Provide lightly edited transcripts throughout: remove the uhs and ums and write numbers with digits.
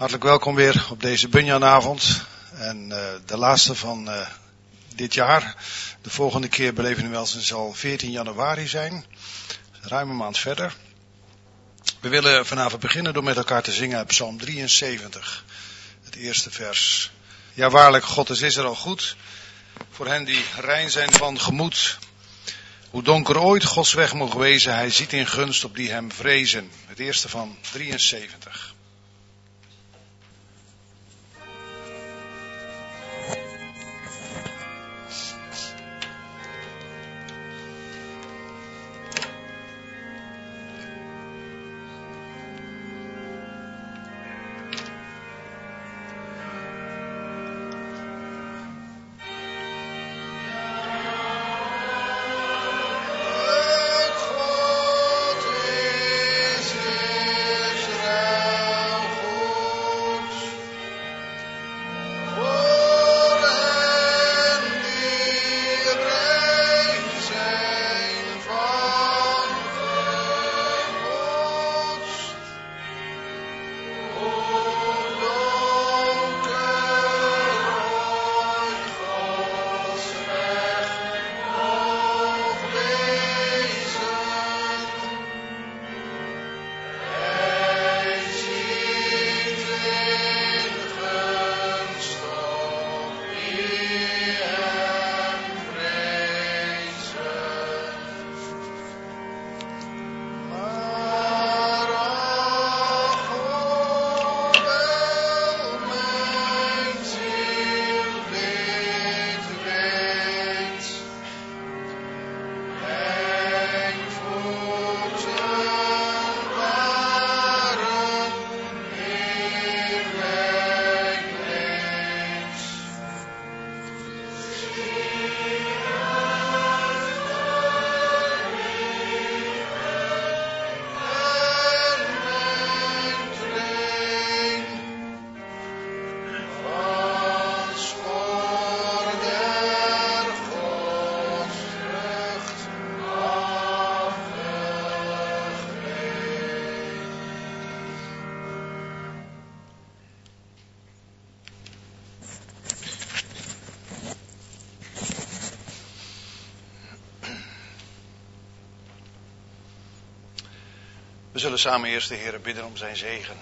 Hartelijk welkom weer op deze Bunjanavond. En de laatste van dit jaar. De volgende keer beleven we wel, het zal 14 januari zijn. Ruim een maand verder. We willen vanavond beginnen door met elkaar te zingen uit Psalm 73. Het eerste vers. Ja, waarlijk, God is Israël goed. Voor hen die rein zijn van gemoed. Hoe donker ooit Gods weg mogen wezen, hij ziet in gunst op die hem vrezen. Het eerste van 73. We zullen samen eerst de Heere bidden om zijn zegen.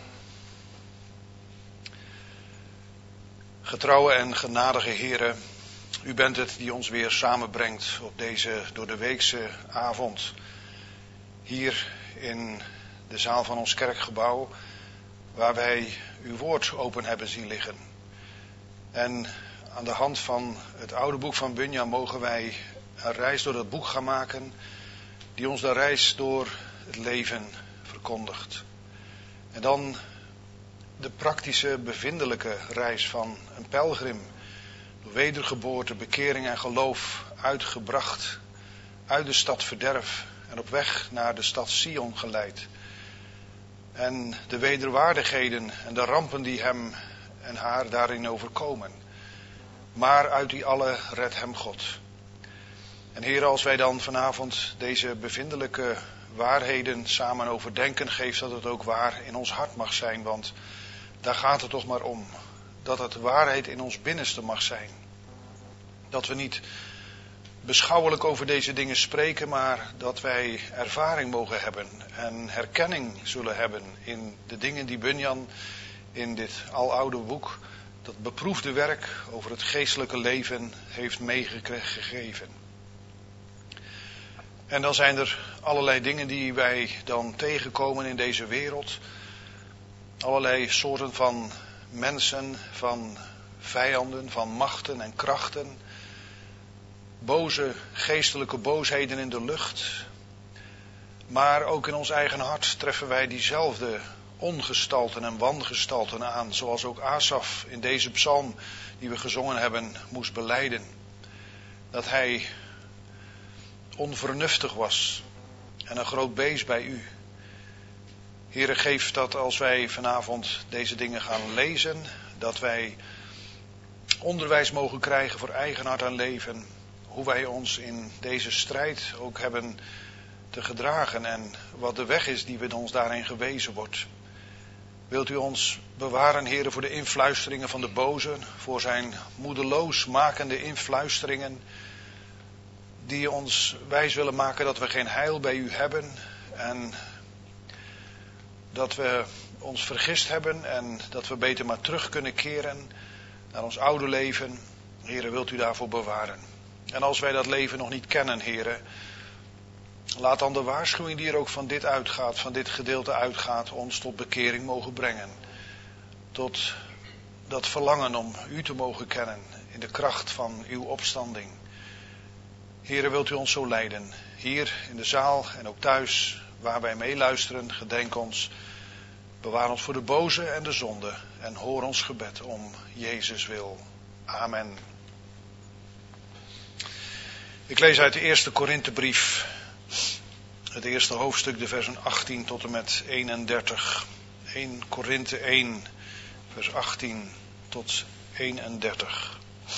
Getrouwe en genadige Heere, u bent het die ons weer samenbrengt op deze door de weekse avond. Hier in de zaal van ons kerkgebouw, waar wij uw woord open hebben zien liggen. En aan de hand van het oude boek van Bunja mogen wij een reis door dat boek gaan maken, die ons de reis door het leven verkondigt. En dan de praktische, bevindelijke reis van een pelgrim. Door wedergeboorte, bekering en geloof uitgebracht uit de stad verderf en op weg naar de stad Sion geleid. En de wederwaardigheden en de rampen die hem en haar daarin overkomen. Maar uit die alle redt hem God. En Heer, als wij dan vanavond deze bevindelijke waarheden samen overdenken, geeft dat het ook waar in ons hart mag zijn. Want daar gaat het toch maar om. Dat het waarheid in ons binnenste mag zijn. Dat we niet beschouwelijk over deze dingen spreken, maar dat wij ervaring mogen hebben. En herkenning zullen hebben in de dingen die Bunjan in dit aloude boek, dat beproefde werk over het geestelijke leven, heeft meegegeven. En dan zijn er allerlei dingen die wij dan tegenkomen in deze wereld. Allerlei soorten van mensen, van vijanden, van machten en krachten. Boze geestelijke boosheden in de lucht. Maar ook in ons eigen hart treffen wij diezelfde ongestalten en wangestalten aan. Zoals ook Asaf in deze psalm die we gezongen hebben moest belijden. Dat hij onvernuftig was en een groot beest bij u. Heere, geef dat als wij vanavond deze dingen gaan lezen, dat wij onderwijs mogen krijgen voor eigen hart en leven. Hoe wij ons in deze strijd ook hebben te gedragen en wat de weg is die we ons daarin gewezen wordt. Wilt u ons bewaren, Heere, voor de influisteringen van de boze, voor zijn moedeloos makende influisteringen, die ons wijs willen maken dat we geen heil bij u hebben en dat we ons vergist hebben en dat we beter maar terug kunnen keren naar ons oude leven. Heere, wilt u daarvoor bewaren. En als wij dat leven nog niet kennen, Heere, laat dan de waarschuwing die er ook van dit uitgaat, van dit gedeelte uitgaat, ons tot bekering mogen brengen. Tot dat verlangen om u te mogen kennen in de kracht van uw opstanding. Heere, wilt u ons zo leiden, hier in de zaal en ook thuis, waar wij meeluisteren, gedenk ons, bewaar ons voor de boze en de zonde en hoor ons gebed om Jezus wil. Amen. Ik lees uit de eerste Korinthebrief, het eerste hoofdstuk, de versen 18 tot en met 31. 1 Korinthe 1, vers 18 tot 31.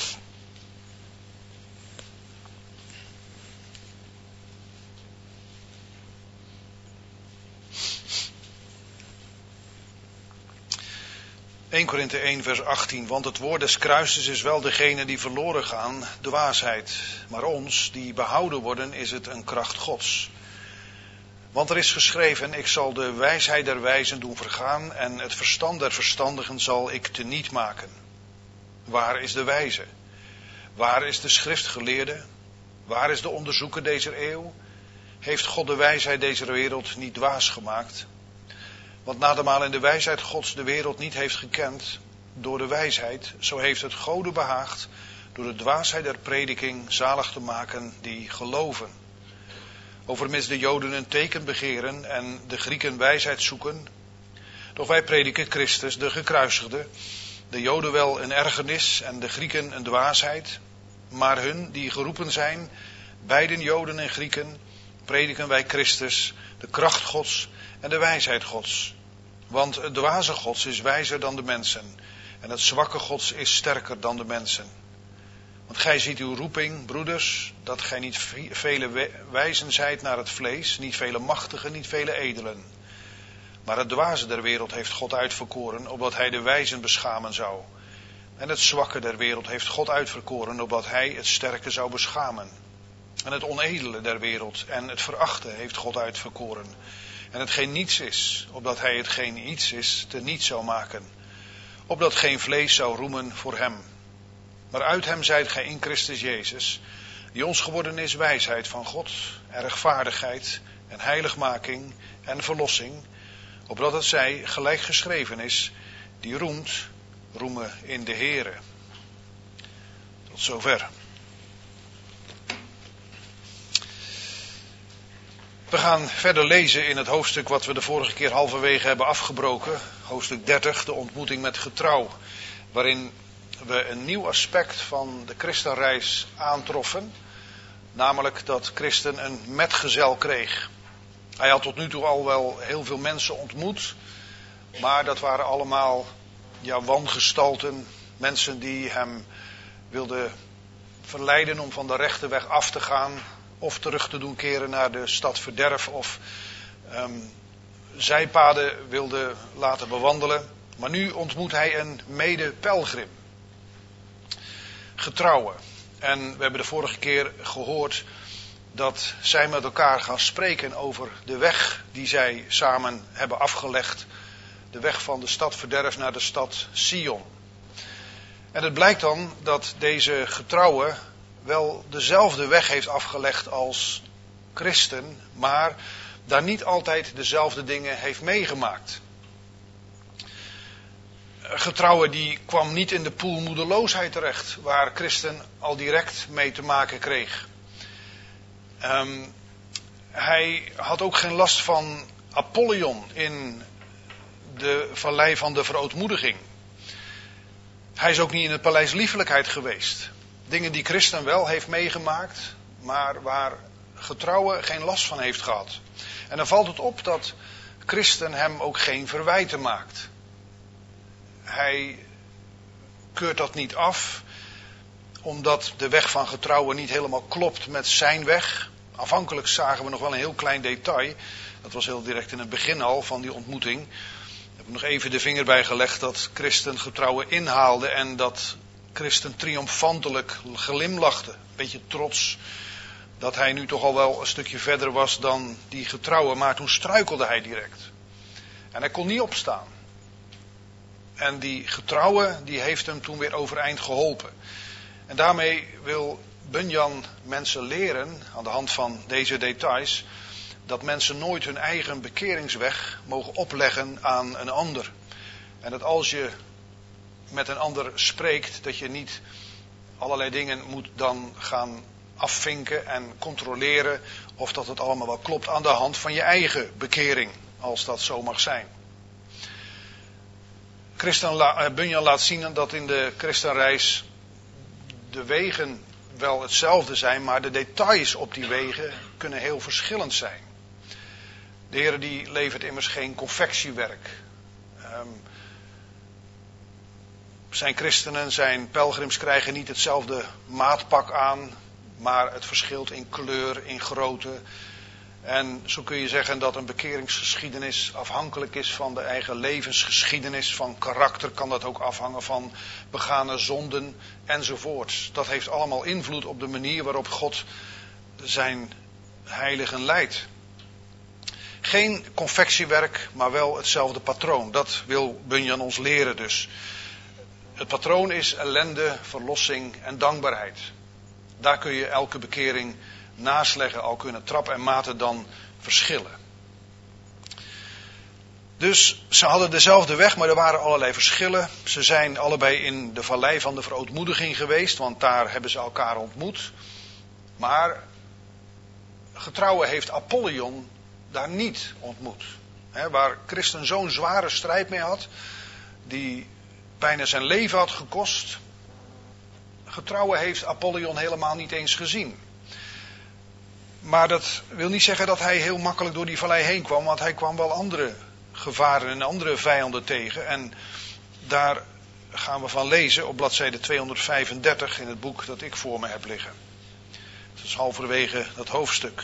(1 Korinthe 1 vers 18). Want het woord des kruises is wel degene die verloren gaan, dwaasheid. Maar ons, die behouden worden, is het een kracht Gods. Want er is geschreven, ik zal de wijsheid der wijzen doen vergaan en het verstand der verstandigen zal ik teniet maken. Waar is de wijze? Waar is de schriftgeleerde? Waar is de onderzoeker deze eeuw? Heeft God de wijsheid deze wereld niet dwaas gemaakt? Want nadermate in de wijsheid Gods de wereld niet heeft gekend door de wijsheid, zo heeft het Gode behaagd door de dwaasheid der prediking zalig te maken die geloven. Overmits de Joden een teken begeren en de Grieken wijsheid zoeken. Doch wij prediken Christus, de gekruisigde, de Joden wel een ergernis en de Grieken een dwaasheid. Maar hun die geroepen zijn, beiden Joden en Grieken, prediken wij Christus, de kracht Gods en de wijsheid Gods. Want het dwaze Gods is wijzer dan de mensen en het zwakke Gods is sterker dan de mensen. Want gij ziet uw roeping, broeders, dat gij niet vele wijzen zijt naar het vlees, niet vele machtigen, niet vele edelen. Maar het dwaze der wereld heeft God uitverkoren, opdat hij de wijzen beschamen zou. En het zwakke der wereld heeft God uitverkoren, opdat hij het sterke zou beschamen. En het onedele der wereld en het verachte heeft God uitverkoren. En hetgeen niets is, opdat hij hetgeen iets is, teniet zou maken. Opdat geen vlees zou roemen voor hem. Maar uit hem zijt gij in Christus Jezus, die ons geworden is wijsheid van God, en rechtvaardigheid, en heiligmaking, en verlossing. Opdat het zij, gelijk geschreven is, die roemt, roemen in de Heere. Tot zover. We gaan verder lezen in het hoofdstuk wat we de vorige keer halverwege hebben afgebroken. Hoofdstuk 30, de ontmoeting met getrouw. Waarin we een nieuw aspect van de christenreis aantroffen. Namelijk dat Christen een metgezel kreeg. Hij had tot nu toe al wel heel veel mensen ontmoet. Maar dat waren allemaal wangestalten. Mensen die hem wilden verleiden om van de rechte weg af te gaan. Of terug te doen keren naar de stad verderf. Of zijpaden wilde laten bewandelen. Maar nu ontmoet hij een mede-pelgrim. Getrouwen. En we hebben de vorige keer gehoord dat zij met elkaar gaan spreken over de weg die zij samen hebben afgelegd. De weg van de stad verderf naar de stad Sion. En het blijkt dan dat deze getrouwe wel dezelfde weg heeft afgelegd als christen, maar daar niet altijd dezelfde dingen heeft meegemaakt. Getrouwe die kwam niet in de poel moedeloosheid terecht, waar christen al direct mee te maken kreeg. Hij had ook geen last van Apollyon in de vallei van de verootmoediging. Hij is ook niet in het paleis liefelijkheid geweest. Dingen die christen wel heeft meegemaakt, maar waar getrouwe geen last van heeft gehad. En dan valt het op dat christen hem ook geen verwijten maakt. Hij keurt dat niet af, omdat de weg van getrouwen niet helemaal klopt met zijn weg. Afhankelijk zagen we nog wel een heel klein detail. Dat was heel direct in het begin al van die ontmoeting. heb nog even de vinger bij gelegd dat christen getrouwen inhaalde en dat christen triomfantelijk glimlachte. Een beetje trots dat hij nu toch al wel een stukje verder was dan die getrouwen, maar toen struikelde hij direct. En hij kon niet opstaan. En die getrouwe, die heeft hem toen weer overeind geholpen. En daarmee wil Bunyan mensen leren, aan de hand van deze details, dat mensen nooit hun eigen bekeringsweg mogen opleggen aan een ander. En dat als je met een ander spreekt, dat je niet allerlei dingen moet dan gaan afvinken en controleren of dat het allemaal wel klopt aan de hand van je eigen bekering, als dat zo mag zijn. Bunyan laat zien dat in de christenreis de wegen wel hetzelfde zijn, maar de details op die wegen kunnen heel verschillend zijn. De Heer die levert immers geen confectiewerk. Zijn christenen, zijn pelgrims krijgen niet hetzelfde maatpak aan, maar het verschilt in kleur, in grootte. En zo kun je zeggen dat een bekeringsgeschiedenis afhankelijk is van de eigen levensgeschiedenis. Van karakter kan dat ook afhangen van begane zonden enzovoorts. Dat heeft allemaal invloed op de manier waarop God zijn heiligen leidt. Geen confectiewerk, maar wel hetzelfde patroon. Dat wil Bunyan ons leren dus. Het patroon is ellende, verlossing en dankbaarheid. Daar kun je elke bekering nasleggen, al kunnen trap en maten dan verschillen. Dus ze hadden dezelfde weg, maar er waren allerlei verschillen. Ze zijn allebei in de vallei van de verootmoediging geweest, want daar hebben ze elkaar ontmoet. Maar getrouwe heeft Apollyon daar niet ontmoet. Waar Christen zo'n zware strijd mee had, die bijna zijn leven had gekost. Getrouwe heeft Apollyon helemaal niet eens gezien. Maar dat wil niet zeggen dat hij heel makkelijk door die vallei heen kwam, want hij kwam wel andere gevaren en andere vijanden tegen. En daar gaan we van lezen op bladzijde 235 in het boek dat ik voor me heb liggen. Dat is halverwege dat hoofdstuk.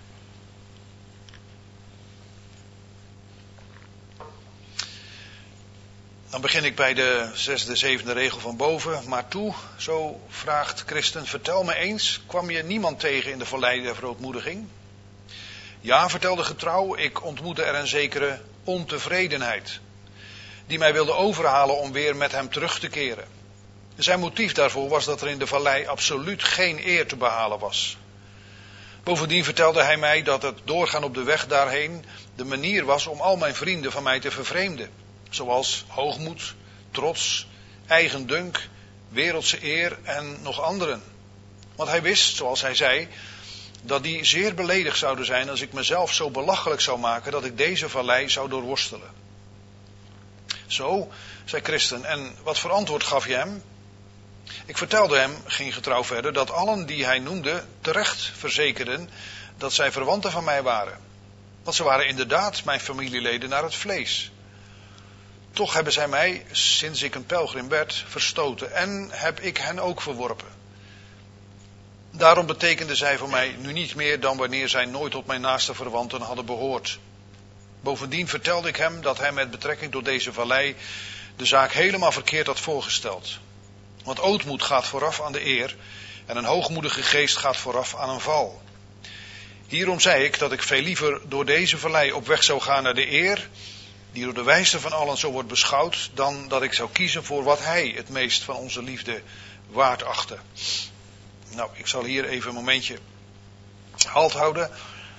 Dan begin ik bij de 6e, 7e regel van boven. Maar toe, zo vraagt Christen, vertel me eens, kwam je niemand tegen in de vallei der verootmoediging? Ja, vertelde getrouw, ik ontmoette er een zekere ontevredenheid, die mij wilde overhalen om weer met hem terug te keren. Zijn motief daarvoor was dat er in de vallei absoluut geen eer te behalen was. Bovendien vertelde hij mij dat het doorgaan op de weg daarheen de manier was om al mijn vrienden van mij te vervreemden. Zoals hoogmoed, trots, eigendunk, wereldse eer en nog anderen. Want hij wist, zoals hij zei, dat die zeer beledigd zouden zijn als ik mezelf zo belachelijk zou maken dat ik deze vallei zou doorworstelen. Zo, zei Christen, en wat voor antwoord gaf je hem? Ik vertelde hem, ging getrouw verder, dat allen die hij noemde terecht verzekerden dat zij verwanten van mij waren. Want ze waren inderdaad mijn familieleden naar het vlees. Toch hebben zij mij, sinds ik een pelgrim werd, verstoten en heb ik hen ook verworpen. Daarom betekenden zij voor mij nu niet meer dan wanneer zij nooit tot mijn naaste verwanten hadden behoord. Bovendien vertelde ik hem dat hij met betrekking tot deze vallei de zaak helemaal verkeerd had voorgesteld. Want ootmoed gaat vooraf aan de eer en een hoogmoedige geest gaat vooraf aan een val. Hierom zei ik dat ik veel liever door deze vallei op weg zou gaan naar de eer, die door de wijste van allen zo wordt beschouwd, dan dat ik zou kiezen voor wat hij het meest van onze liefde waard achtte. Nou, ik zal hier even een momentje halt houden.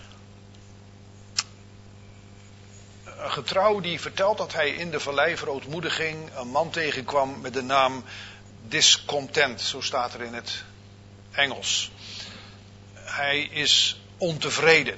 Een getrouw die vertelt dat hij in de vallei verootmoediging een man tegenkwam met de naam discontent, zo staat er in het Engels. Hij is ontevreden.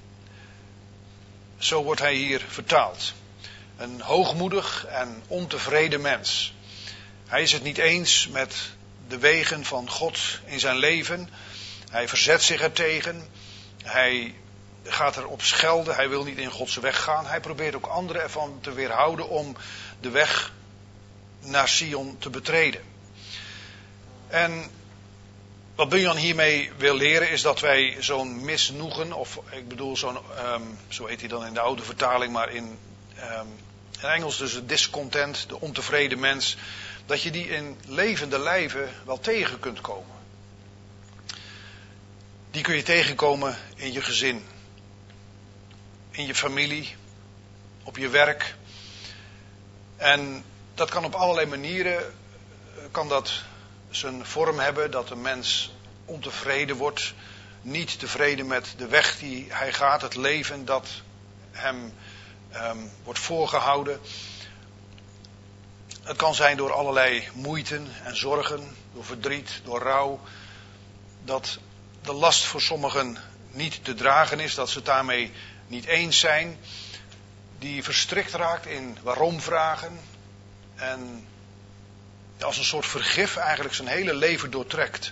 Zo wordt hij hier vertaald. Een hoogmoedig en ontevreden mens. Hij is het niet eens met de wegen van God in zijn leven. Hij verzet zich ertegen. Hij gaat erop schelden. Hij wil niet in Gods weg gaan. Hij probeert ook anderen ervan te weerhouden om de weg naar Sion te betreden. En wat Bunyan hiermee wil leren is dat wij zo'n misnoegen, of ik bedoel zo'n, zo heet hij dan in de oude vertaling, maar in in Engels dus de discontent, de ontevreden mens, dat je die in levende lijven wel tegen kunt komen. Die kun je tegenkomen in je gezin, in je familie, op je werk. En dat kan op allerlei manieren, kan dat zijn vorm hebben, dat een mens ontevreden wordt, niet tevreden met de weg die hij gaat, het leven dat hem wordt voorgehouden. Het kan zijn door allerlei moeiten en zorgen, door verdriet, door rouw, dat de last voor sommigen niet te dragen is, dat ze het daarmee niet eens zijn, die verstrikt raakt in waarom-vragen en als een soort vergif eigenlijk zijn hele leven doortrekt.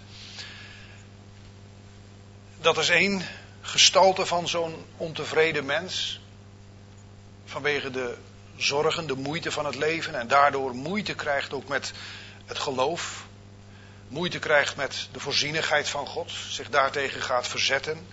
Dat is één gestalte van zo'n ontevreden mens, vanwege de zorgen, de moeite van het leven en daardoor moeite krijgt ook met het geloof, moeite krijgt met de voorzienigheid van God, zich daartegen gaat verzetten.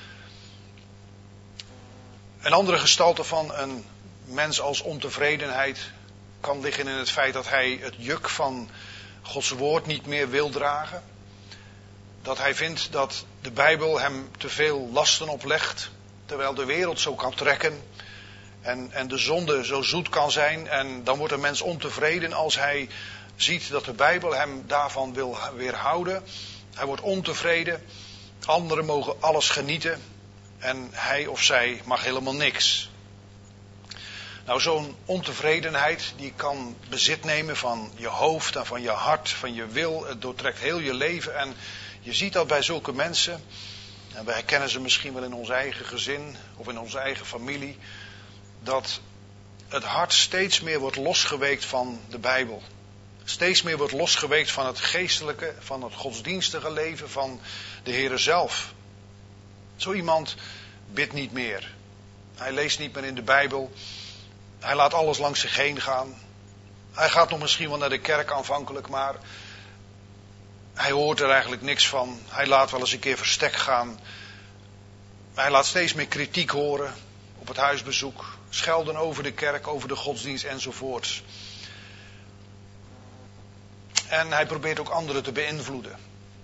Een andere gestalte van een mens als ontevredenheid kan liggen in het feit dat hij het juk van Gods woord niet meer wil dragen. Dat hij vindt dat de Bijbel hem te veel lasten oplegt, terwijl de wereld zo kan trekken en de zonde zo zoet kan zijn. En dan wordt een mens ontevreden als hij ziet dat de Bijbel hem daarvan wil weerhouden. Hij wordt ontevreden, anderen mogen alles genieten en hij of zij mag helemaal niks. Nou, zo'n ontevredenheid die kan bezit nemen van je hoofd en van je hart, van je wil. Het doortrekt heel je leven en je ziet dat bij zulke mensen, en we herkennen ze misschien wel in ons eigen gezin of in onze eigen familie, dat het hart steeds meer wordt losgeweekt van de Bijbel. Steeds meer wordt losgeweekt van het geestelijke, van het godsdienstige leven, van de Heere zelf. Zo iemand bidt niet meer. Hij leest niet meer in de Bijbel. Hij laat alles langs zich heen gaan. Hij gaat nog misschien wel naar de kerk aanvankelijk, maar hij hoort er eigenlijk niks van. Hij laat wel eens een keer verstek gaan. Hij laat steeds meer kritiek horen op het huisbezoek. Schelden over de kerk, over de godsdienst enzovoorts. En hij probeert ook anderen te beïnvloeden.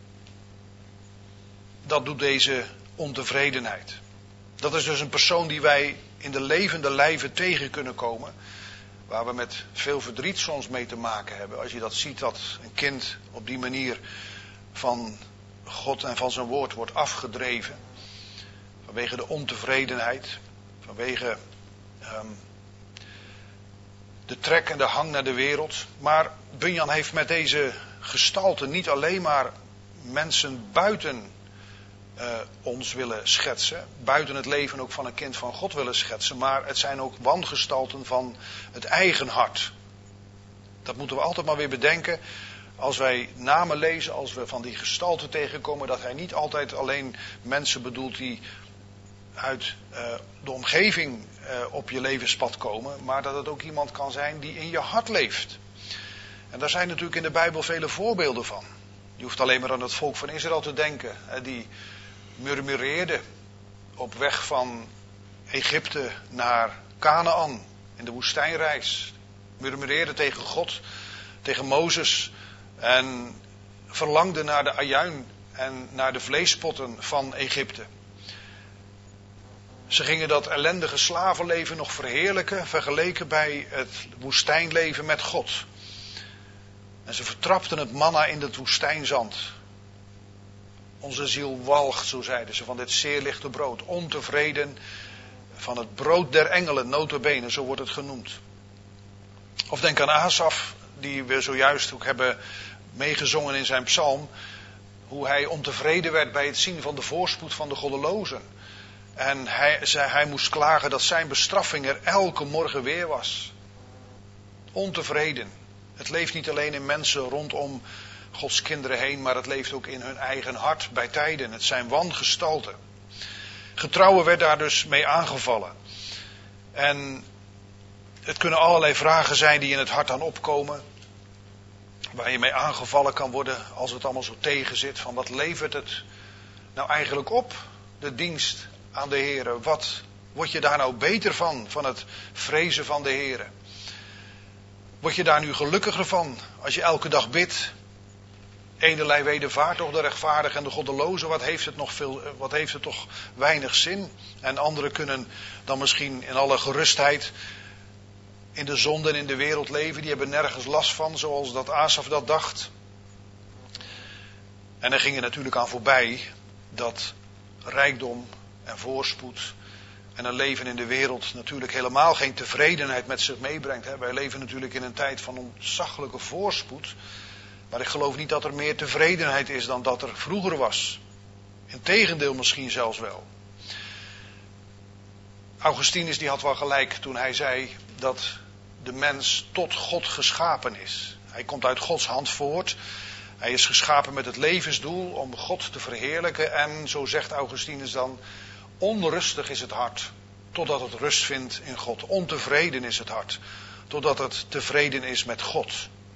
Dat doet deze ontevredenheid. Dat is dus een persoon die wij in de levende lijven tegen kunnen komen. Waar we met veel verdriet soms mee te maken hebben. Als je dat ziet, dat een kind op die manier van God en van zijn woord wordt afgedreven. Vanwege de ontevredenheid. Vanwege de trek en de hang naar de wereld. Maar Bunyan heeft met deze gestalte niet alleen maar mensen buiten ons willen schetsen. Buiten het leven ook van een kind van God willen schetsen. Maar het zijn ook wangestalten van het eigen hart. Dat moeten we altijd maar weer bedenken. Als wij namen lezen, als we van die gestalten tegenkomen, dat hij niet altijd alleen mensen bedoelt die uit de omgeving op je levenspad komen. Maar dat het ook iemand kan zijn die in je hart leeft. En daar zijn natuurlijk in de Bijbel vele voorbeelden van. Je hoeft alleen maar aan het volk van Israël te denken. Die murmureerde op weg van Egypte naar Kanaan in de woestijnreis. Murmureerde tegen God, tegen Mozes en verlangde naar de ajuin en naar de vleespotten van Egypte. Ze gingen dat ellendige slavenleven nog verheerlijken, vergeleken bij het woestijnleven met God. En ze vertrapten het manna in het woestijnzand. Onze ziel walgt, zo zeiden ze, van dit zeer lichte brood. Ontevreden van het brood der engelen, nota bene, zo wordt het genoemd. Of denk aan Asaf, die we zojuist ook hebben meegezongen in zijn psalm. Hoe hij ontevreden werd bij het zien van de voorspoed van de goddelozen. En hij moest klagen dat zijn bestraffing er elke morgen weer was. Ontevreden. Het leeft niet alleen in mensen rondom Gods kinderen heen, maar het leeft ook in hun eigen hart bij tijden. Het zijn wangestalten. Getrouwen werd daar dus mee aangevallen. En het kunnen allerlei vragen zijn die in het hart aan opkomen. Waar je mee aangevallen kan worden als het allemaal zo tegenzit. Van wat levert het nou eigenlijk op, de dienst aan de Heere? Wat word je daar nou beter van het vrezen van de Heere? Word je daar nu gelukkiger van als je elke dag bidt? Eenerlei wedervaart toch de rechtvaardige en de goddeloze, wat heeft het toch weinig zin? En anderen kunnen dan misschien in alle gerustheid in de zonde en in de wereld leven. Die hebben nergens last van, zoals dat Asaf dat dacht. En er ging er natuurlijk aan voorbij dat rijkdom en voorspoed en een leven in de wereld natuurlijk helemaal geen tevredenheid met zich meebrengt. Wij leven natuurlijk in een tijd van ontzaglijke voorspoed. Maar ik geloof niet dat er meer tevredenheid is dan dat er vroeger was. Integendeel misschien zelfs wel. Augustinus die had wel gelijk toen hij zei dat de mens tot God geschapen is. Hij komt uit Gods hand voort. Hij is geschapen met het levensdoel om God te verheerlijken. En zo zegt Augustinus dan, onrustig is het hart totdat het rust vindt in God. Ontevreden is het hart totdat het tevreden is met God.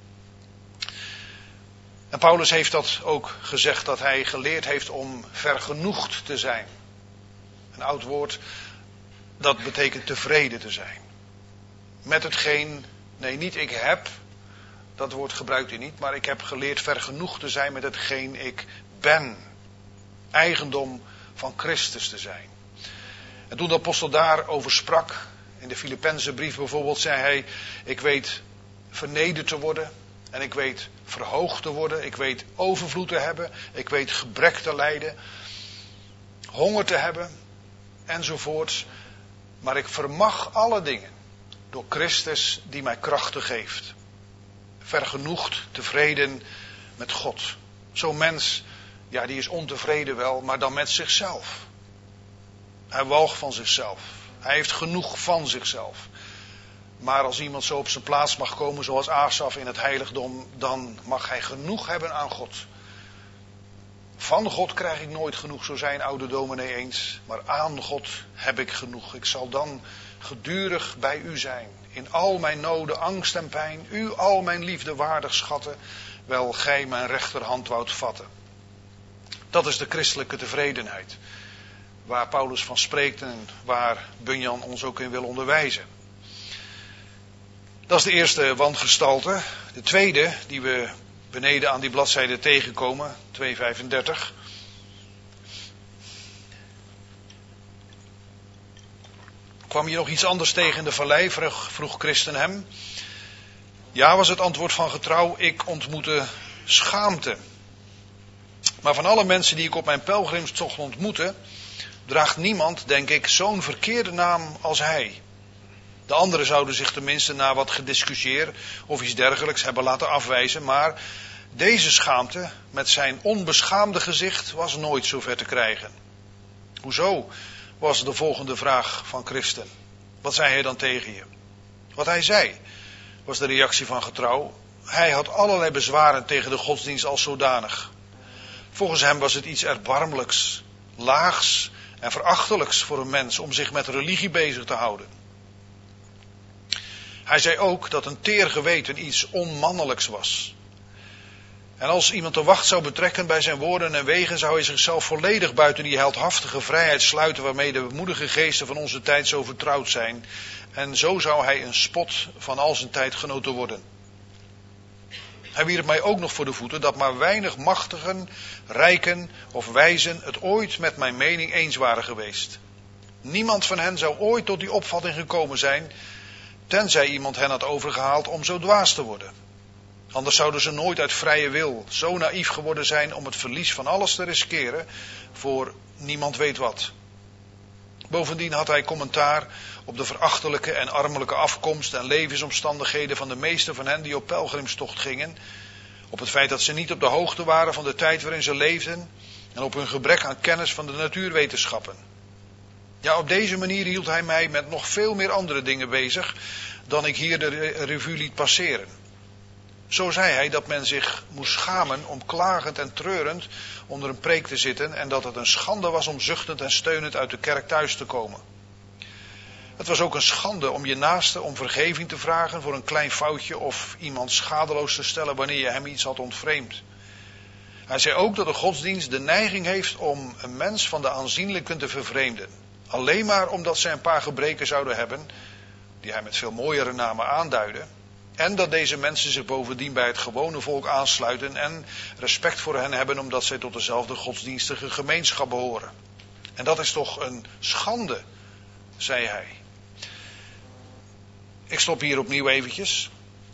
En Paulus heeft dat ook gezegd, dat hij geleerd heeft om vergenoegd te zijn. Een oud woord, dat betekent tevreden te zijn. Met hetgeen, nee niet ik heb, dat woord gebruikt hij niet, maar ik heb geleerd vergenoegd te zijn met hetgeen ik ben. Eigendom van Christus te zijn. En toen de apostel daarover sprak, in de Filippenzenbrief bijvoorbeeld, zei hij, ik weet vernederd te worden. En ik weet verhoogd te worden, ik weet overvloed te hebben, ik weet gebrek te lijden, honger te hebben, enzovoorts. Maar ik vermag alle dingen door Christus die mij krachten geeft. Vergenoegd, tevreden met God. Zo'n mens, ja, die is ontevreden wel, maar dan met zichzelf. Hij walgt van zichzelf. Hij heeft genoeg van zichzelf. Maar als iemand zo op zijn plaats mag komen zoals Asaf in het heiligdom, dan mag hij genoeg hebben aan God. Van God krijg ik nooit genoeg, zo zei een oude dominee eens. Maar aan God heb ik genoeg. Ik zal dan gedurig bij u zijn. In al mijn noden, angst en pijn. U al mijn liefde waardig schatten. Wel gij mijn rechterhand woudt vatten. Dat is de christelijke tevredenheid. Waar Paulus van spreekt en waar Bunyan ons ook in wil onderwijzen. Dat is de eerste wangestalte. De tweede, die we beneden aan die bladzijde tegenkomen, 235. Kwam je nog iets anders tegen in de vallei, vroeg Christen hem. Ja, was het antwoord van getrouw, ik ontmoette schaamte. Maar van alle mensen die ik op mijn pelgrimstocht ontmoette, draagt niemand, denk ik, zo'n verkeerde naam als hij. De anderen zouden zich tenminste na wat gediscussieer of iets dergelijks hebben laten afwijzen, maar deze schaamte met zijn onbeschaamde gezicht was nooit zo ver te krijgen. Hoezo, was de volgende vraag van Christen. Wat zei hij dan tegen je? Wat hij zei, was de reactie van getrouw. Hij had allerlei bezwaren tegen de godsdienst als zodanig. Volgens hem was het iets erbarmelijks, laags en verachtelijks voor een mens om zich met religie bezig te houden. Hij zei ook dat een teer geweten iets onmannelijks was. En als iemand de wacht zou betrekken bij zijn woorden en wegen, zou hij zichzelf volledig buiten die heldhaftige vrijheid sluiten waarmee de moedige geesten van onze tijd zo vertrouwd zijn. En zo zou hij een spot van al zijn tijdgenoten worden. Hij wierp mij ook nog voor de voeten dat maar weinig machtigen, rijken of wijzen het ooit met mijn mening eens waren geweest. Niemand van hen zou ooit tot die opvatting gekomen zijn, tenzij iemand hen had overgehaald om zo dwaas te worden. Anders zouden ze nooit uit vrije wil zo naïef geworden zijn om het verlies van alles te riskeren voor niemand weet wat. Bovendien had hij commentaar op de verachtelijke en armelijke afkomst en levensomstandigheden van de meesten van hen die op pelgrimstocht gingen. Op het feit dat ze niet op de hoogte waren van de tijd waarin ze leefden en op hun gebrek aan kennis van de natuurwetenschappen. Ja, op deze manier hield hij mij met nog veel meer andere dingen bezig dan ik hier de revue liet passeren. Zo zei hij dat men zich moest schamen om klagend en treurend onder een preek te zitten en dat het een schande was om zuchtend en steunend uit de kerk thuis te komen. Het was ook een schande om je naaste om vergeving te vragen voor een klein foutje of iemand schadeloos te stellen wanneer je hem iets had ontvreemd. Hij zei ook dat de godsdienst de neiging heeft om een mens van de aanzienlijken te vervreemden. Alleen maar omdat zij een paar gebreken zouden hebben, die hij met veel mooiere namen aanduidde. En dat deze mensen zich bovendien bij het gewone volk aansluiten en respect voor hen hebben omdat zij tot dezelfde godsdienstige gemeenschap behoren. En dat is toch een schande, zei hij. Ik stop hier opnieuw eventjes.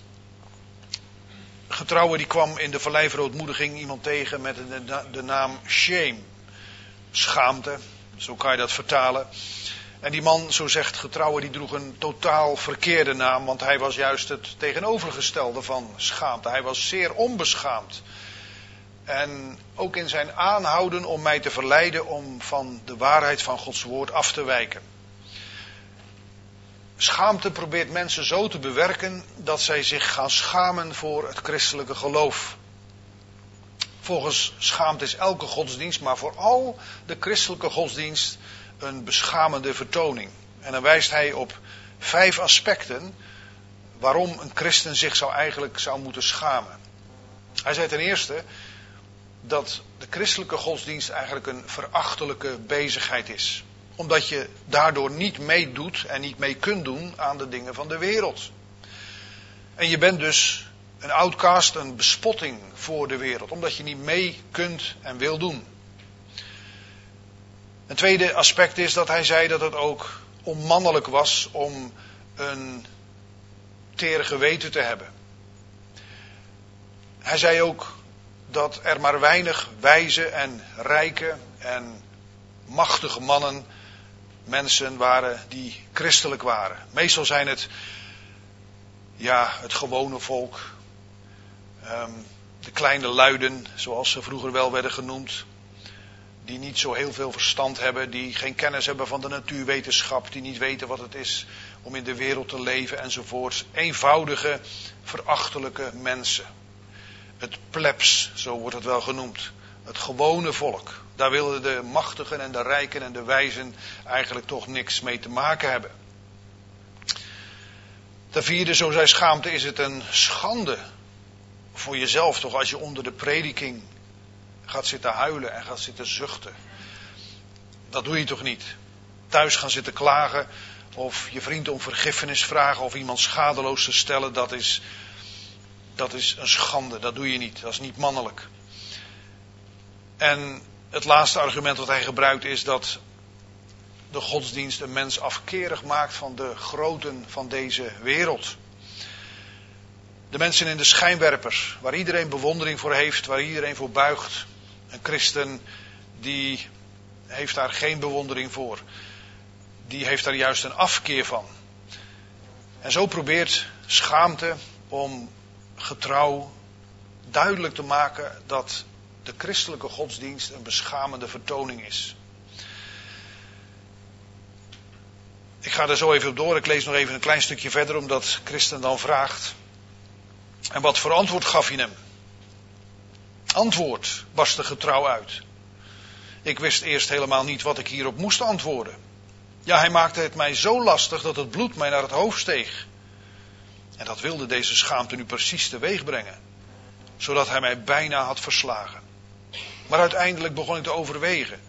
Getrouwe die kwam in de Vallei Verootmoediging iemand tegen met de naam Shame. Schaamte, zo kan je dat vertalen. En die man, zo zegt Getrouwe, die droeg een totaal verkeerde naam, want hij was juist het tegenovergestelde van schaamte. Hij was zeer onbeschaamd. En ook in zijn aanhouden om mij te verleiden om van de waarheid van Gods woord af te wijken. Schaamte probeert mensen zo te bewerken dat zij zich gaan schamen voor het christelijke geloof. Volgens schaamte is elke godsdienst, maar vooral de christelijke godsdienst, een beschamende vertoning. En dan wijst hij op 5 aspecten waarom een christen zich eigenlijk zou moeten schamen. Hij zei ten eerste dat de christelijke godsdienst eigenlijk een verachtelijke bezigheid is. Omdat je daardoor niet meedoet en niet mee kunt doen aan de dingen van de wereld. En je bent dus een outcast, een bespotting voor de wereld. Omdat je niet mee kunt en wil doen. Een tweede aspect is dat hij zei dat het ook onmannelijk was om een tere geweten te hebben. Hij zei ook dat er maar weinig wijze en rijke en machtige mannen, mensen waren die christelijk waren. Meestal zijn het het gewone volk, de kleine luiden, zoals ze vroeger wel werden genoemd, die niet zo heel veel verstand hebben, die geen kennis hebben van de natuurwetenschap, die niet weten wat het is om in de wereld te leven enzovoort. Eenvoudige, verachtelijke mensen. Het plebs, zo wordt het wel genoemd. Het gewone volk. Daar willen de machtigen en de rijken en de wijzen eigenlijk toch niks mee te maken hebben. Ten vierde, zo zei schaamte, is het een schande voor jezelf toch als je onder de prediking gaat zitten huilen en gaat zitten zuchten. Dat doe je toch niet? Thuis gaan zitten klagen of je vriend om vergiffenis vragen of iemand schadeloos te stellen, dat is een schande. Dat doe je niet. Dat is niet mannelijk. En het laatste argument wat hij gebruikt is dat de godsdienst een mens afkerig maakt van de groten van deze wereld. De mensen in de schijnwerpers, waar iedereen bewondering voor heeft, waar iedereen voor buigt. Een christen die heeft daar geen bewondering voor. Die heeft daar juist een afkeer van. En zo probeert schaamte om getrouw duidelijk te maken dat de christelijke godsdienst een beschamende vertoning is. Ik ga er zo even op door. Ik lees nog even een klein stukje verder, omdat Christen dan vraagt. En wat voor antwoord gaf je hem? Antwoord, barstte Getrouw uit. Ik wist eerst helemaal niet wat ik hierop moest antwoorden. Ja, hij maakte het mij zo lastig dat het bloed mij naar het hoofd steeg. En dat wilde deze schaamte nu precies teweeg brengen. Zodat hij mij bijna had verslagen. Maar uiteindelijk begon ik te overwegen.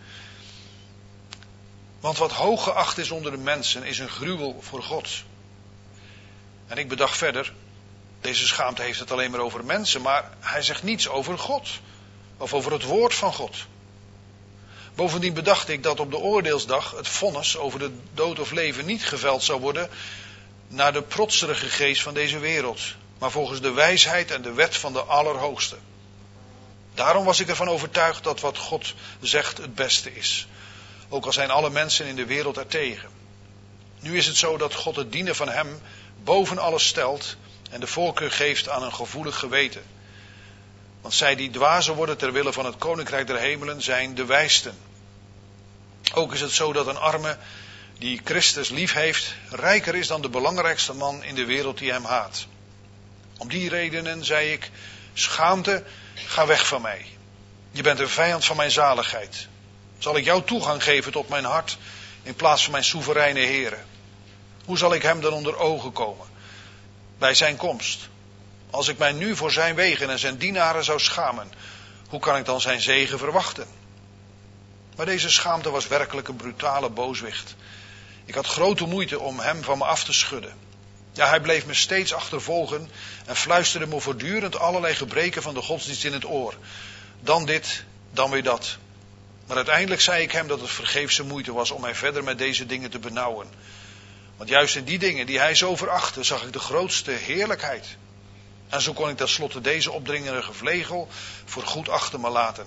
Want wat hoog geacht is onder de mensen is een gruwel voor God. En ik bedacht verder, deze schaamte heeft het alleen maar over mensen, maar hij zegt niets over God. Of over het woord van God. Bovendien bedacht ik dat op de oordeelsdag het vonnis over de dood of leven niet geveld zou worden naar de protserige geest van deze wereld, maar volgens de wijsheid en de wet van de Allerhoogste. Daarom was ik ervan overtuigd dat wat God zegt het beste is. Ook al zijn alle mensen in de wereld ertegen. Nu is het zo dat God het dienen van hem boven alles stelt en de voorkeur geeft aan een gevoelig geweten. Want zij die dwazen worden ter wille van het koninkrijk der hemelen zijn de wijsten. Ook is het zo dat een arme die Christus lief heeft rijker is dan de belangrijkste man in de wereld die hem haat. Om die redenen zei ik, schaamte, ga weg van mij. Je bent een vijand van mijn zaligheid. Zal ik jou toegang geven tot mijn hart in plaats van mijn soevereine Heere? Hoe zal ik hem dan onder ogen komen? Bij zijn komst. Als ik mij nu voor zijn wegen en zijn dienaren zou schamen, hoe kan ik dan zijn zegen verwachten? Maar deze schaamte was werkelijk een brutale booswicht. Ik had grote moeite om hem van me af te schudden. Ja, hij bleef me steeds achtervolgen en fluisterde me voortdurend allerlei gebreken van de godsdienst in het oor. Dan dit, dan weer dat. Maar uiteindelijk zei ik hem dat het vergeefse moeite was om mij verder met deze dingen te benauwen. Want juist in die dingen die hij zo verachtte, zag ik de grootste heerlijkheid. En zo kon ik tenslotte deze opdringerige vlegel voor goed achter me laten.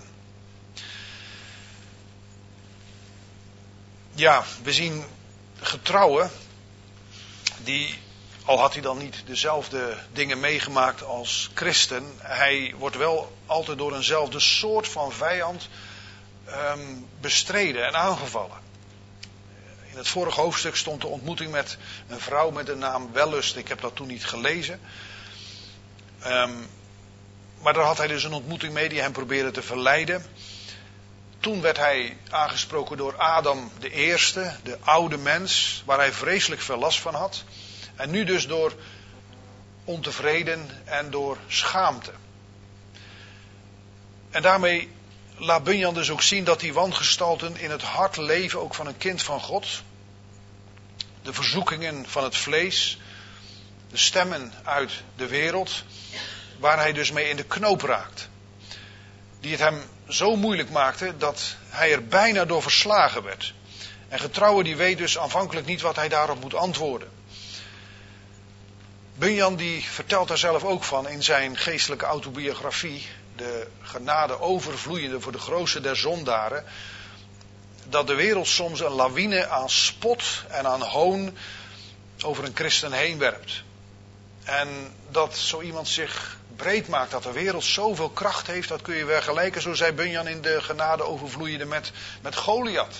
Ja, we zien getrouwen, die, al had hij dan niet dezelfde dingen meegemaakt als christen, hij wordt wel altijd door eenzelfde soort van vijand bestreden en aangevallen. In het vorige hoofdstuk stond de ontmoeting met een vrouw met de naam Wellust. Ik heb dat toen niet gelezen. Maar daar had hij dus een ontmoeting mee die hem probeerde te verleiden. Toen werd hij aangesproken door Adam de eerste, de oude mens, waar hij vreselijk veel last van had. En nu dus door ontevreden en door schaamte. En daarmee laat Bunyan dus ook zien dat die wangestalten in het hart leven, ook van een kind van God. De verzoekingen van het vlees, de stemmen uit de wereld, waar hij dus mee in de knoop raakt. Die het hem zo moeilijk maakte dat hij er bijna door verslagen werd. En getrouwe die weet dus aanvankelijk niet wat hij daarop moet antwoorden. Bunyan die vertelt daar zelf ook van in zijn geestelijke autobiografie, de genade overvloeiende voor de grootste der zondaren, dat de wereld soms een lawine aan spot en aan hoon over een christen heen werpt. En dat zo iemand zich breed maakt, dat de wereld zoveel kracht heeft, dat kun je vergelijken, zo zei Bunyan in de genade overvloeiende, met Goliath.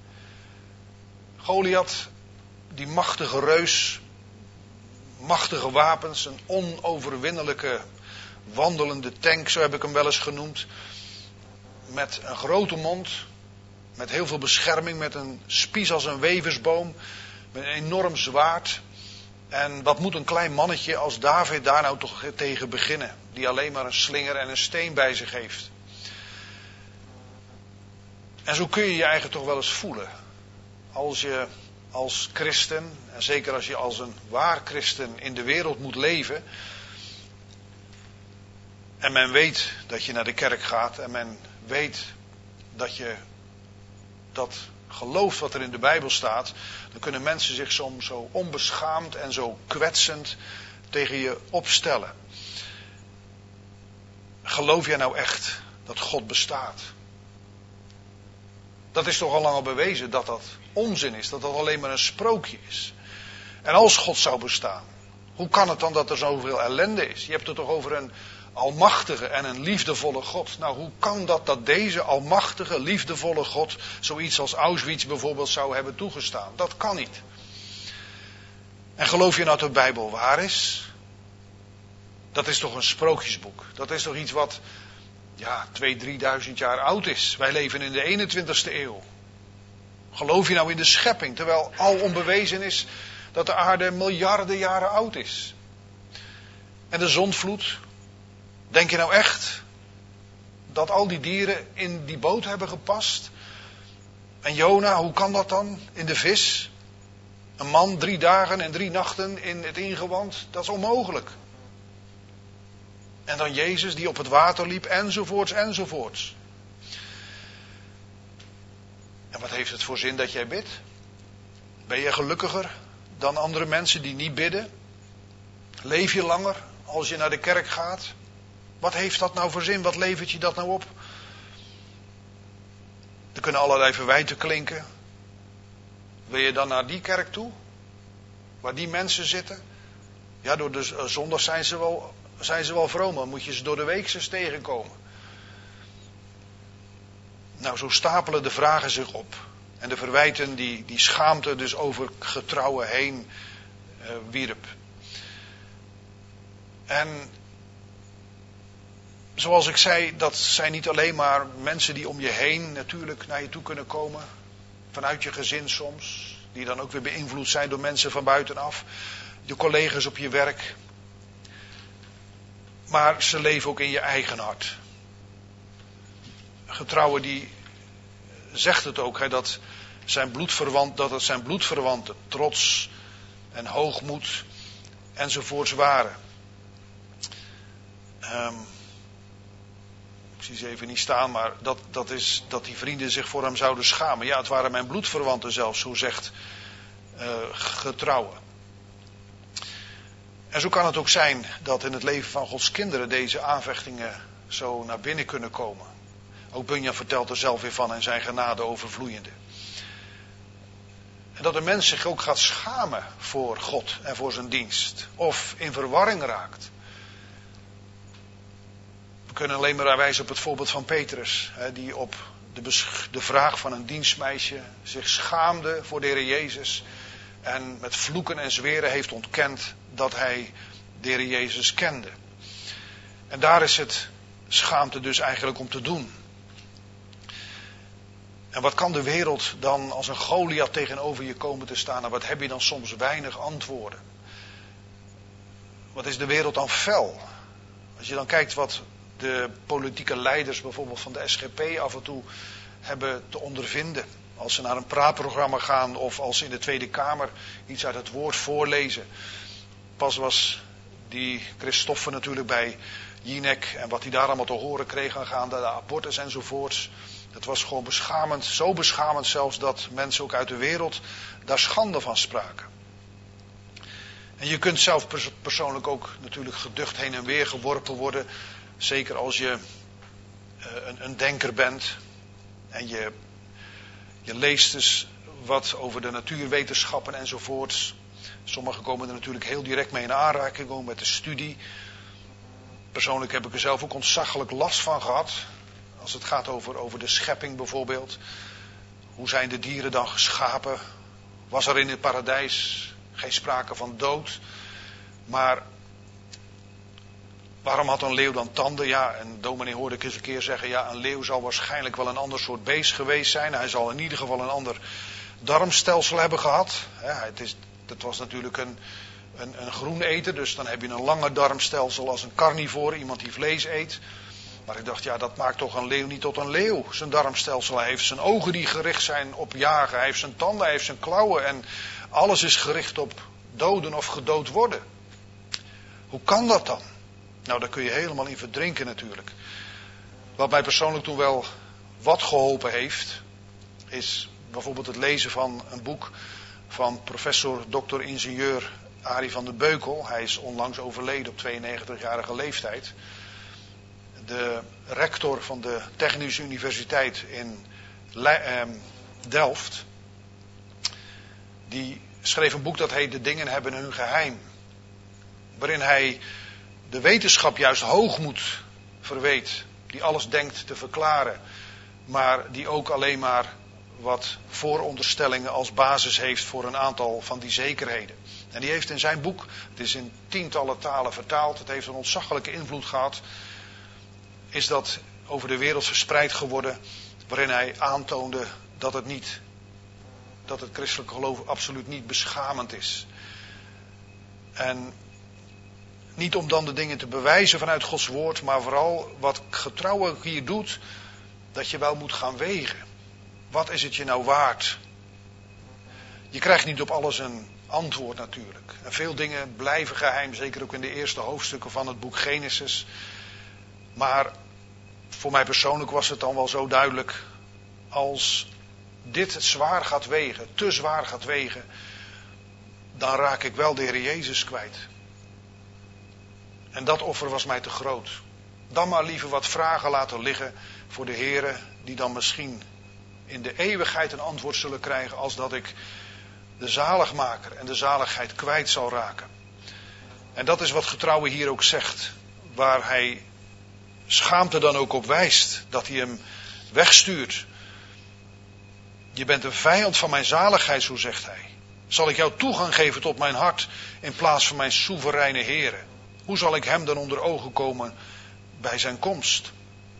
Goliath, die machtige reus, machtige wapens, een onoverwinnelijke wandelende tank, zo heb ik hem wel eens genoemd. Met een grote mond, met heel veel bescherming, met een spies als een weversboom, met een enorm zwaard. En wat moet een klein mannetje als David daar nou toch tegen beginnen, die alleen maar een slinger en een steen bij zich heeft. En zo kun je je eigen toch wel eens voelen. Als je als christen, en zeker als je als een waar christen in de wereld moet leven, en men weet dat je naar de kerk gaat en men weet dat je dat gelooft wat er in de Bijbel staat, dan kunnen mensen zich soms zo onbeschaamd en zo kwetsend tegen je opstellen. Geloof jij nou echt dat God bestaat? Dat is toch al lang al bewezen dat dat onzin is, dat dat alleen maar een sprookje is. En als God zou bestaan, hoe kan het dan dat er zoveel ellende is? Je hebt het toch over een almachtige en een liefdevolle God. Nou, hoe kan dat deze almachtige, liefdevolle God zoiets als Auschwitz bijvoorbeeld zou hebben toegestaan? Dat kan niet. En geloof je nou dat de Bijbel waar is? Dat is toch een sprookjesboek. Dat is toch iets wat 2.000-3.000 jaar oud is. Wij leven in de 21ste eeuw. Geloof je nou in de schepping, terwijl al onbewezen is dat de aarde miljarden jaren oud is? En de zondvloed, denk je nou echt dat al die dieren in die boot hebben gepast? En Jona, hoe kan dat dan in de vis? Een man 3 dagen en 3 nachten in het ingewand, dat is onmogelijk. En dan Jezus die op het water liep, enzovoorts, enzovoorts. En wat heeft het voor zin dat jij bidt? Ben je gelukkiger dan andere mensen die niet bidden? Leef je langer als je naar de kerk gaat? Wat heeft dat nou voor zin? Wat levert je dat nou op? Er kunnen allerlei verwijten klinken. Wil je dan naar die kerk toe? Waar die mensen zitten? Ja, door de zondag zijn ze wel vroom, dan moet je ze door de week eens tegenkomen. Nou, zo stapelen de vragen zich op. En de verwijten die schaamte dus over getrouwen heen wierp. En zoals ik zei, dat zijn niet alleen maar mensen die om je heen natuurlijk naar je toe kunnen komen. Vanuit je gezin soms. Die dan ook weer beïnvloed zijn door mensen van buitenaf. Je collega's op je werk. Maar ze leven ook in je eigen hart. Getrouwe die zegt het ook, dat het zijn bloedverwanten trots en hoogmoed enzovoorts waren. Ik zie ze even niet staan, maar dat is dat die vrienden zich voor hem zouden schamen. Ja, het waren mijn bloedverwanten zelfs, zo zegt Getrouwe. En zo kan het ook zijn dat in het leven van Gods kinderen deze aanvechtingen zo naar binnen kunnen komen. Ook Bunyan vertelt er zelf weer van en zijn genade overvloeiende. En dat de mens zich ook gaat schamen voor God en voor zijn dienst. Of in verwarring raakt. We kunnen alleen maar wijzen op het voorbeeld van Petrus. Die op de vraag van een dienstmeisje zich schaamde voor de Heer Jezus. En met vloeken en zweren heeft ontkend dat hij de Heer Jezus kende. En daar is het schaamte dus eigenlijk om te doen. En wat kan de wereld dan als een Goliath tegenover je komen te staan? En wat heb je dan soms weinig antwoorden? Wat is de wereld dan fel? Als je dan kijkt wat de politieke leiders bijvoorbeeld van de SGP af en toe hebben te ondervinden. Als ze naar een praatprogramma gaan of als ze in de Tweede Kamer iets uit het woord voorlezen. Pas was die Christoffer natuurlijk bij Jinek en wat hij daar allemaal te horen kreeg aangaande de abortus enzovoorts. Het was gewoon beschamend, zo beschamend zelfs dat mensen ook uit de wereld daar schande van spraken. En je kunt zelf persoonlijk ook natuurlijk geducht heen en weer geworpen worden. Zeker als je een denker bent en je leest dus wat over de natuurwetenschappen enzovoorts. Sommigen komen er natuurlijk heel direct mee in aanraking, ook met de studie. Persoonlijk heb ik er zelf ook ontzaglijk last van gehad. Als het gaat over de schepping bijvoorbeeld. Hoe zijn de dieren dan geschapen? Was er in het paradijs geen sprake van dood? Maar waarom had een leeuw dan tanden? Ja, en dominee hoorde ik eens een keer zeggen, ja, een leeuw zal waarschijnlijk wel een ander soort beest geweest zijn. Hij zal in ieder geval een ander darmstelsel hebben gehad. Het was natuurlijk een groeneter, dus dan heb je een langer darmstelsel als een carnivore, iemand die vlees eet. Maar ik dacht, ja, dat maakt toch een leeuw niet tot een leeuw. Zijn darmstelsel, hij heeft zijn ogen die gericht zijn op jagen. Hij heeft zijn tanden, hij heeft zijn klauwen. En alles is gericht op doden of gedood worden. Hoe kan dat dan? Nou, daar kun je helemaal in verdrinken natuurlijk. Wat mij persoonlijk toen wel wat geholpen heeft, is bijvoorbeeld het lezen van een boek van professor, dokter, ingenieur Arie van der Beukel. Hij is onlangs overleden op 92-jarige leeftijd. De rector van de Technische Universiteit in Delft. Die schreef een boek dat heet De dingen hebben hun geheim. Waarin hij de wetenschap juist hoogmoed verweet. Die alles denkt te verklaren. Maar die ook alleen maar wat vooronderstellingen als basis heeft voor een aantal van die zekerheden. En die heeft in zijn boek, het is in tientallen talen vertaald. Het heeft een ontzaglijke invloed gehad. Is dat over de wereld verspreid geworden. Waarin hij aantoonde dat het christelijke geloof absoluut niet beschamend is. En niet om dan de dingen te bewijzen vanuit Gods woord, maar vooral wat Getrouwe hier doet, dat je wel moet gaan wegen. Wat is het je nou waard? Je krijgt niet op alles een antwoord natuurlijk. En veel dingen blijven geheim, zeker ook in de eerste hoofdstukken van het boek Genesis. Maar voor mij persoonlijk was het dan wel zo duidelijk, als dit zwaar gaat wegen, te zwaar gaat wegen, dan raak ik wel de Heer Jezus kwijt. En dat offer was mij te groot. Dan maar liever wat vragen laten liggen voor de Heer, die dan misschien in de eeuwigheid een antwoord zullen krijgen, als dat ik de zaligmaker en de zaligheid kwijt zal raken. En dat is wat Getrouwe hier ook zegt, waar hij schaamte dan ook op wijst, dat hij hem wegstuurt. Je bent een vijand van mijn zaligheid, zo zegt hij. Zal ik jou toegang geven tot mijn hart in plaats van mijn soevereine Heere? Hoe zal ik hem dan onder ogen komen bij zijn komst?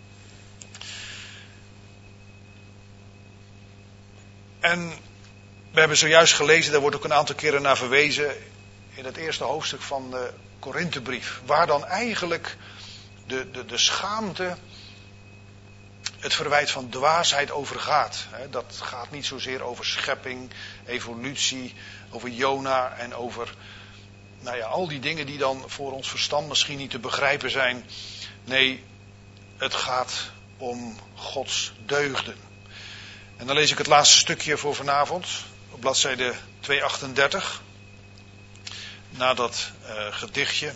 En we hebben zojuist gelezen, daar wordt ook een aantal keren naar verwezen, in het eerste hoofdstuk van de Korinthebrief, waar dan eigenlijk de schaamte, het verwijt van dwaasheid over gaat. Dat gaat niet zozeer over schepping, evolutie, over Jona en over al die dingen die dan voor ons verstand misschien niet te begrijpen zijn. Nee, het gaat om Gods deugden. En dan lees ik het laatste stukje voor vanavond, op bladzijde 238. Na dat gedichtje.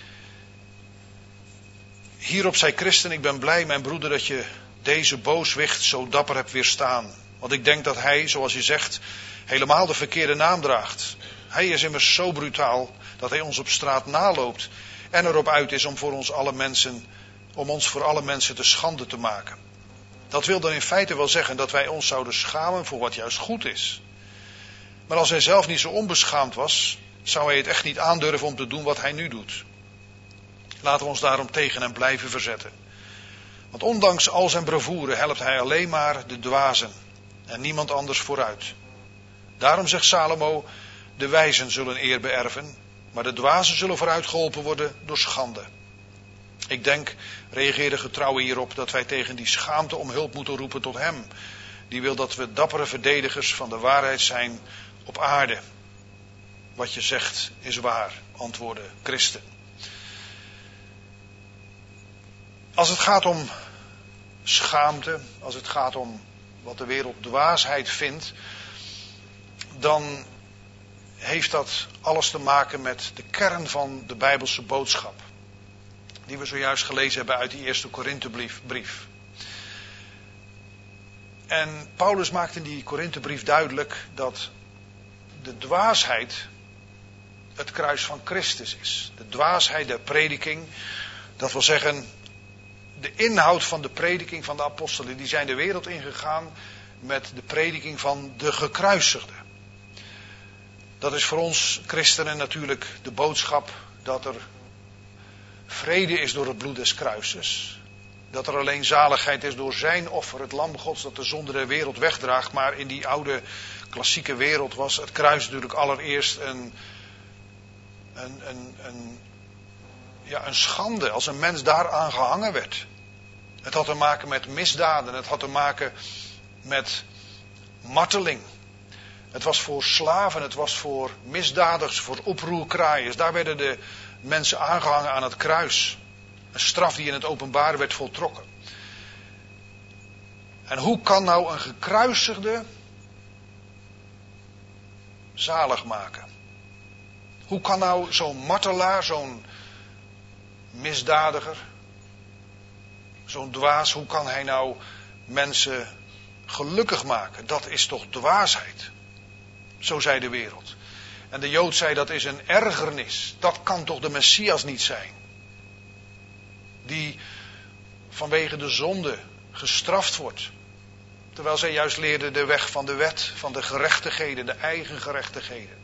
Hierop zei Christen, ik ben blij, mijn broeder, dat je deze booswicht zo dapper hebt weerstaan. Want ik denk dat hij, zoals je zegt, helemaal de verkeerde naam draagt. Hij is immers zo brutaal dat hij ons op straat naloopt en erop uit is om ons voor alle mensen te schande te maken. Dat wil dan in feite wel zeggen dat wij ons zouden schamen voor wat juist goed is. Maar als hij zelf niet zo onbeschaamd was, zou hij het echt niet aandurven om te doen wat hij nu doet. Laten we ons daarom tegen hem blijven verzetten. Want ondanks al zijn bravoure helpt hij alleen maar de dwazen en niemand anders vooruit. Daarom zegt Salomo, de wijzen zullen eer beërven, maar de dwazen zullen vooruitgeholpen worden door schande. Ik denk, reageerde getrouwe hierop, dat wij tegen die schaamte om hulp moeten roepen tot hem. Die wil dat we dappere verdedigers van de waarheid zijn op aarde. Wat je zegt is waar, antwoordde Christen. Als het gaat om schaamte, als het gaat om wat de wereld dwaasheid vindt, dan heeft dat alles te maken met de kern van de Bijbelse boodschap. Die we zojuist gelezen hebben uit die eerste Korinthebrief. En Paulus maakt in die Korinthebrief duidelijk dat de dwaasheid het kruis van Christus is. De dwaasheid der prediking, dat wil zeggen, de inhoud van de prediking van de apostelen, die zijn de wereld ingegaan met de prediking van de gekruisigde. Dat is voor ons christenen natuurlijk de boodschap dat er vrede is door het bloed des kruises. Dat er alleen zaligheid is door zijn offer, het lam Gods dat de zonde der wereld wegdraagt. Maar in die oude klassieke wereld was het kruis natuurlijk allereerst een schande als een mens daaraan gehangen werd. Het had te maken met misdaden, het had te maken met marteling. Het was voor slaven, het was voor misdadigers, voor oproerkraaiers. Daar werden de mensen aangehangen aan het kruis. Een straf die in het openbaar werd voltrokken. En hoe kan nou een gekruisigde zalig maken? Hoe kan nou zo'n martelaar, zo'n misdadiger, zo'n dwaas, hoe kan hij nou mensen gelukkig maken? Dat is toch dwaasheid? Zo zei de wereld. En de Jood zei dat is een ergernis. Dat kan toch de Messias niet zijn? Die vanwege de zonde gestraft wordt. Terwijl zij juist leerden de weg van de wet, van de gerechtigheden, de eigen gerechtigheden.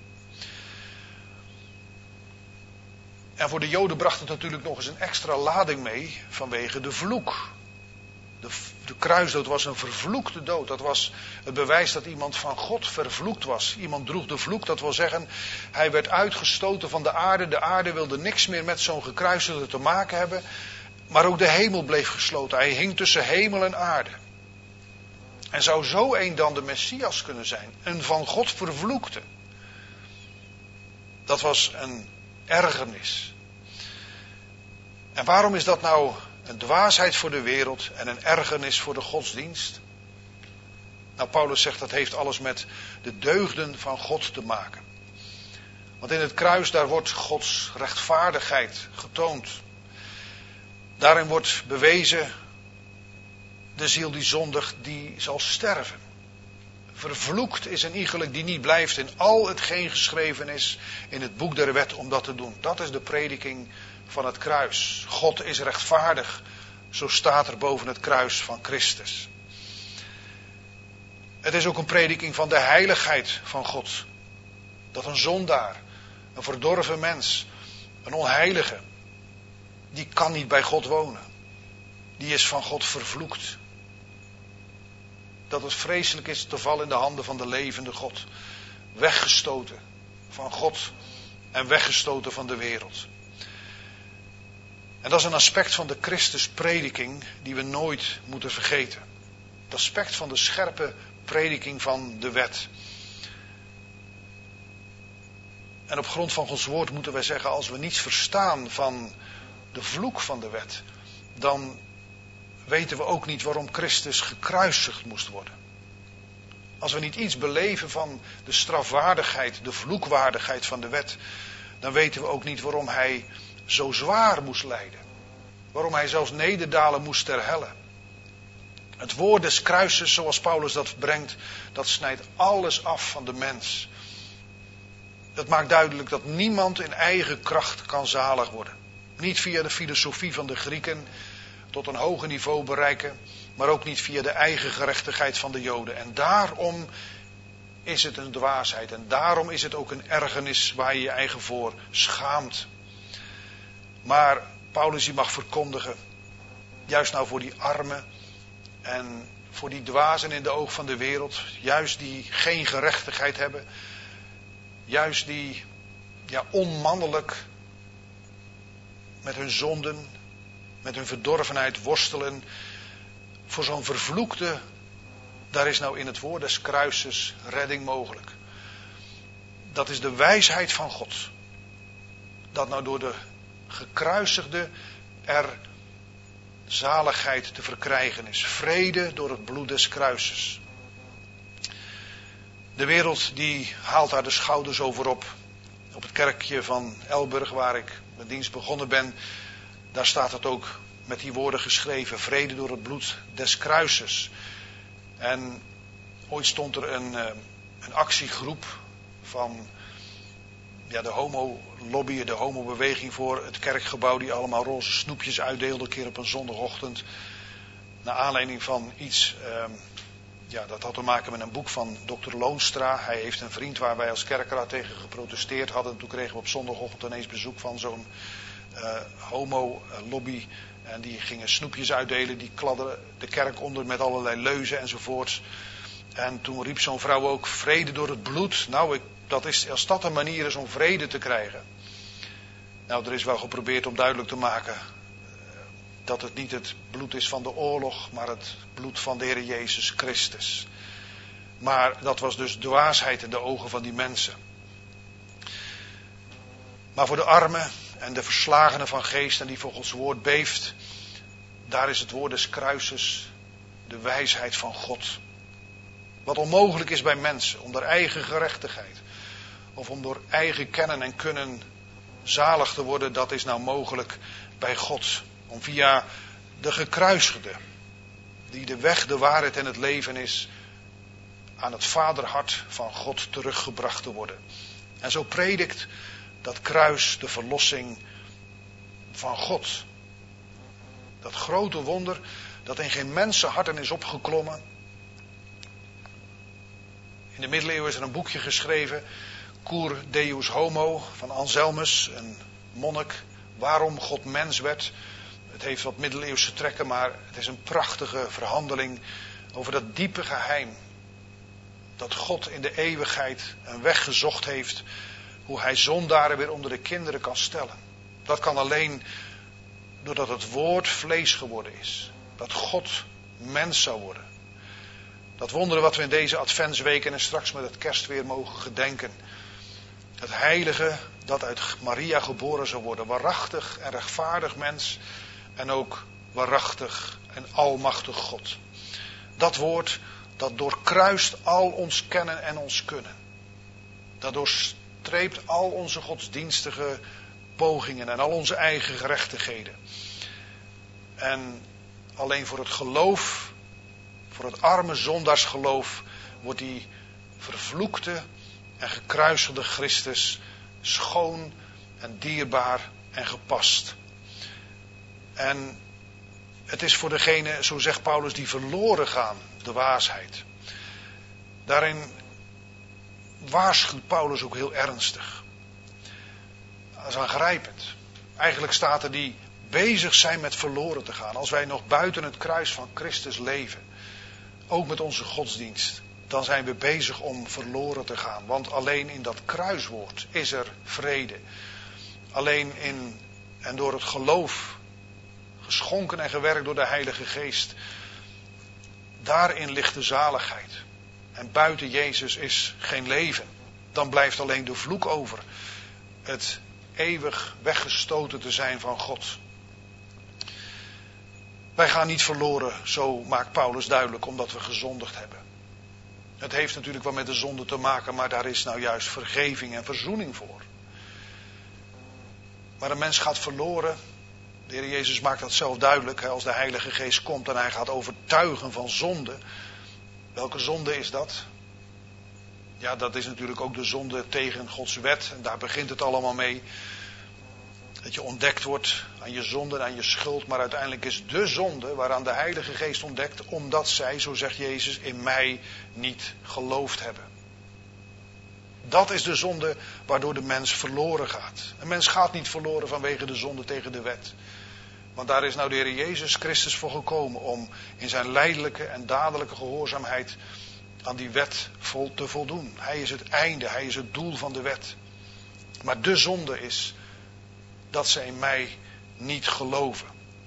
En voor de Joden bracht het natuurlijk nog eens een extra lading mee vanwege de vloek. De kruisdood was een vervloekte dood. Dat was het bewijs dat iemand van God vervloekt was. Iemand droeg de vloek, dat wil zeggen, hij werd uitgestoten van de aarde. De aarde wilde niks meer met zo'n gekruisigde te maken hebben. Maar ook de hemel bleef gesloten. Hij hing tussen hemel en aarde. En zou zo een dan de Messias kunnen zijn? Een van God vervloekte. Dat was een ergernis. En waarom is dat nou een dwaasheid voor de wereld en een ergernis voor de godsdienst? Nou, Paulus zegt dat heeft alles met de deugden van God te maken. Want in het kruis daar wordt Gods rechtvaardigheid getoond. Daarin wordt bewezen, de ziel die zondigt, die zal sterven. Vervloekt is een iegelijk die niet blijft in al hetgeen geschreven is in het boek der wet om dat te doen. Dat is de prediking van het kruis. God is rechtvaardig, zo staat er boven het kruis van Christus. Het is ook een prediking van de heiligheid van God. Dat een zondaar, een verdorven mens, een onheilige, die kan niet bij God wonen. Die is van God vervloekt. Dat het vreselijk is te vallen in de handen van de levende God. Weggestoten van God en weggestoten van de wereld. En dat is een aspect van de Christusprediking die we nooit moeten vergeten. Het aspect van de scherpe prediking van de wet. En op grond van Gods woord moeten wij zeggen, als we niets verstaan van de vloek van de wet, dan weten we ook niet waarom Christus gekruisigd moest worden. Als we niet iets beleven van de strafwaardigheid, de vloekwaardigheid van de wet, dan weten we ook niet waarom hij zo zwaar moest lijden. Waarom hij zelfs nederdalen moest ter helle. Het woord des kruises, zoals Paulus dat brengt, dat snijdt alles af van de mens. Dat maakt duidelijk dat niemand in eigen kracht kan zalig worden. Niet via de filosofie van de Grieken tot een hoger niveau bereiken, maar ook niet via de eigen gerechtigheid van de Joden. En daarom is het een dwaasheid en daarom is het ook een ergernis waar je je eigen voor schaamt. Maar Paulus die mag verkondigen, juist nou voor die armen en voor die dwazen in de oog van de wereld, juist die geen gerechtigheid hebben, juist die onmannelijk met hun zonden, met hun verdorvenheid worstelen, voor zo'n vervloekte, daar is nou in het woord des kruises redding mogelijk. Dat is de wijsheid van God. Dat nou door de gekruisigde er zaligheid te verkrijgen is. Vrede door het bloed des kruises. De wereld die haalt daar de schouders over op. Op het kerkje van Elburg, waar ik mijn dienst begonnen ben, daar staat het ook met die woorden geschreven. Vrede door het bloed des kruises. En ooit stond er een actiegroep van de homo-lobby, de homobeweging voor het kerkgebouw, die allemaal roze snoepjes uitdeelde een keer op een zondagochtend. Naar aanleiding van iets, dat had te maken met een boek van Dr. Loonstra. Hij heeft een vriend waar wij als kerkraad tegen geprotesteerd hadden. Toen kregen we op zondagochtend ineens bezoek van zo'n homo-lobby. En die gingen snoepjes uitdelen, die kladden de kerk onder met allerlei leuzen enzovoorts. En toen riep zo'n vrouw ook, vrede door het bloed. Nou, als dat een manier is om vrede te krijgen. Nou, er is wel geprobeerd om duidelijk te maken dat het niet het bloed is van de oorlog, maar het bloed van de Heer Jezus Christus. Maar dat was dus dwaasheid in de ogen van die mensen. Maar voor de armen en de verslagenen van geest en die voor Gods woord beeft, daar is het woord des kruises de wijsheid van God. Wat onmogelijk is bij mensen, om door eigen gerechtigheid of om door eigen kennen en kunnen zalig te worden, dat is nou mogelijk bij God. Om via de gekruisigde, die de weg, de waarheid en het leven is, aan het vaderhart van God teruggebracht te worden. En zo predikt dat kruis de verlossing van God. Dat grote wonder dat in geen mensenharten is opgeklommen. In de middeleeuwen is er een boekje geschreven, Cur Deus Homo, van Anselmus, een monnik, waarom God mens werd. Het heeft wat middeleeuwse trekken, maar het is een prachtige verhandeling over dat diepe geheim. Dat God in de eeuwigheid een weg gezocht heeft, hoe hij zondaren weer onder de kinderen kan stellen. Dat kan alleen doordat het woord vlees geworden is. Dat God mens zou worden. Dat wonderen wat we in deze adventsweken en straks met het kerstweer mogen gedenken. Het heilige dat uit Maria geboren zou worden. Waarachtig en rechtvaardig mens. En ook waarachtig en almachtig God. Dat woord dat doorkruist al ons kennen en ons kunnen. Dat doorstreept al onze godsdienstige pogingen en al onze eigen gerechtigheden. En alleen voor het geloof, voor het arme zondaarsgeloof, wordt die vervloekte en gekruisigde Christus schoon en dierbaar en gepast. En het is voor degene, zo zegt Paulus, die verloren gaan, de dwaasheid. Daarin waarschuwt Paulus ook heel ernstig. Dat is aangrijpend. Eigenlijk staat er die bezig zijn met verloren te gaan. Als wij nog buiten het kruis van Christus leven, ook met onze godsdienst, dan zijn we bezig om verloren te gaan. Want alleen in dat kruiswoord is er vrede. Alleen in en door het geloof, geschonken en gewerkt door de Heilige Geest, daarin ligt de zaligheid. En buiten Jezus is geen leven. Dan blijft alleen de vloek over. het eeuwig weggestoten te zijn van God. Wij gaan niet verloren, zo maakt Paulus duidelijk, omdat we gezondigd hebben. Het heeft natuurlijk wel met de zonde te maken, maar daar is nou juist vergeving en verzoening voor. Maar een mens gaat verloren. De Heer Jezus maakt dat zelf duidelijk, als de Heilige Geest komt en hij gaat overtuigen van zonde. Welke zonde is dat? Ja, dat is natuurlijk ook de zonde tegen Gods wet. En daar begint het allemaal mee. Dat je ontdekt wordt aan je zonde en aan je schuld. Maar uiteindelijk is de zonde waaraan de Heilige Geest ontdekt, omdat zij, zo zegt Jezus, in mij niet geloofd hebben. Dat is de zonde waardoor de mens verloren gaat. Een mens gaat niet verloren vanwege de zonde tegen de wet. Want daar is nou de Heer Jezus Christus voor gekomen om in zijn lijdelijke en dadelijke gehoorzaamheid aan die wet te voldoen. Hij is het einde, hij is het doel van de wet. Maar de zonde is dat ze in mij niet geloven.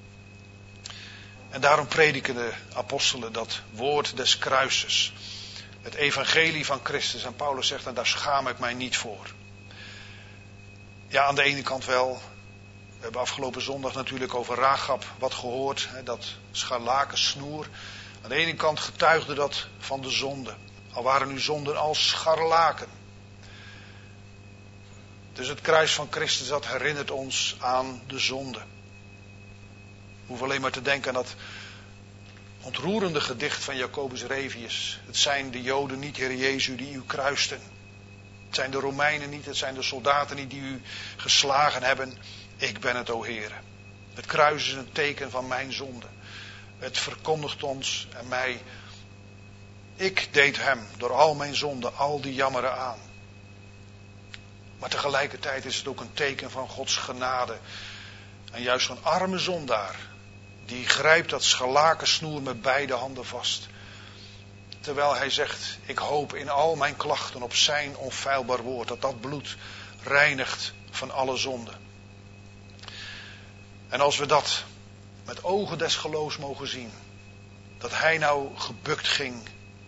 En daarom prediken de apostelen dat woord des kruises. Het evangelie van Christus. En Paulus zegt, en daar schaam ik mij niet voor. Ja, aan de ene kant wel. We hebben afgelopen zondag natuurlijk over Rachab wat gehoord. Dat scharlakensnoer. Aan de ene kant getuigde dat van de zonde. Al waren nu zonden als scharlaken. Dus het kruis van Christus, dat herinnert ons aan de zonde. We hoeven alleen maar te denken aan dat ontroerende gedicht van Jacobus Revius. Het zijn de Joden niet, Heer Jezus, die u kruisten. Het zijn de Romeinen niet, het zijn de soldaten niet die u geslagen hebben. Ik ben het, o Heere. Het kruis is een teken van mijn zonde. Het verkondigt ons en mij. Ik deed hem door al mijn zonden, al die jammeren aan. Maar tegelijkertijd is het ook een teken van Gods genade. En juist zo'n arme zondaar, die grijpt dat scharlakensnoer met beide handen vast. Terwijl hij zegt, ik hoop in al mijn klachten op zijn onfeilbaar woord, dat dat bloed reinigt van alle zonde. En als we dat met ogen des geloofs mogen zien, dat hij nou gebukt ging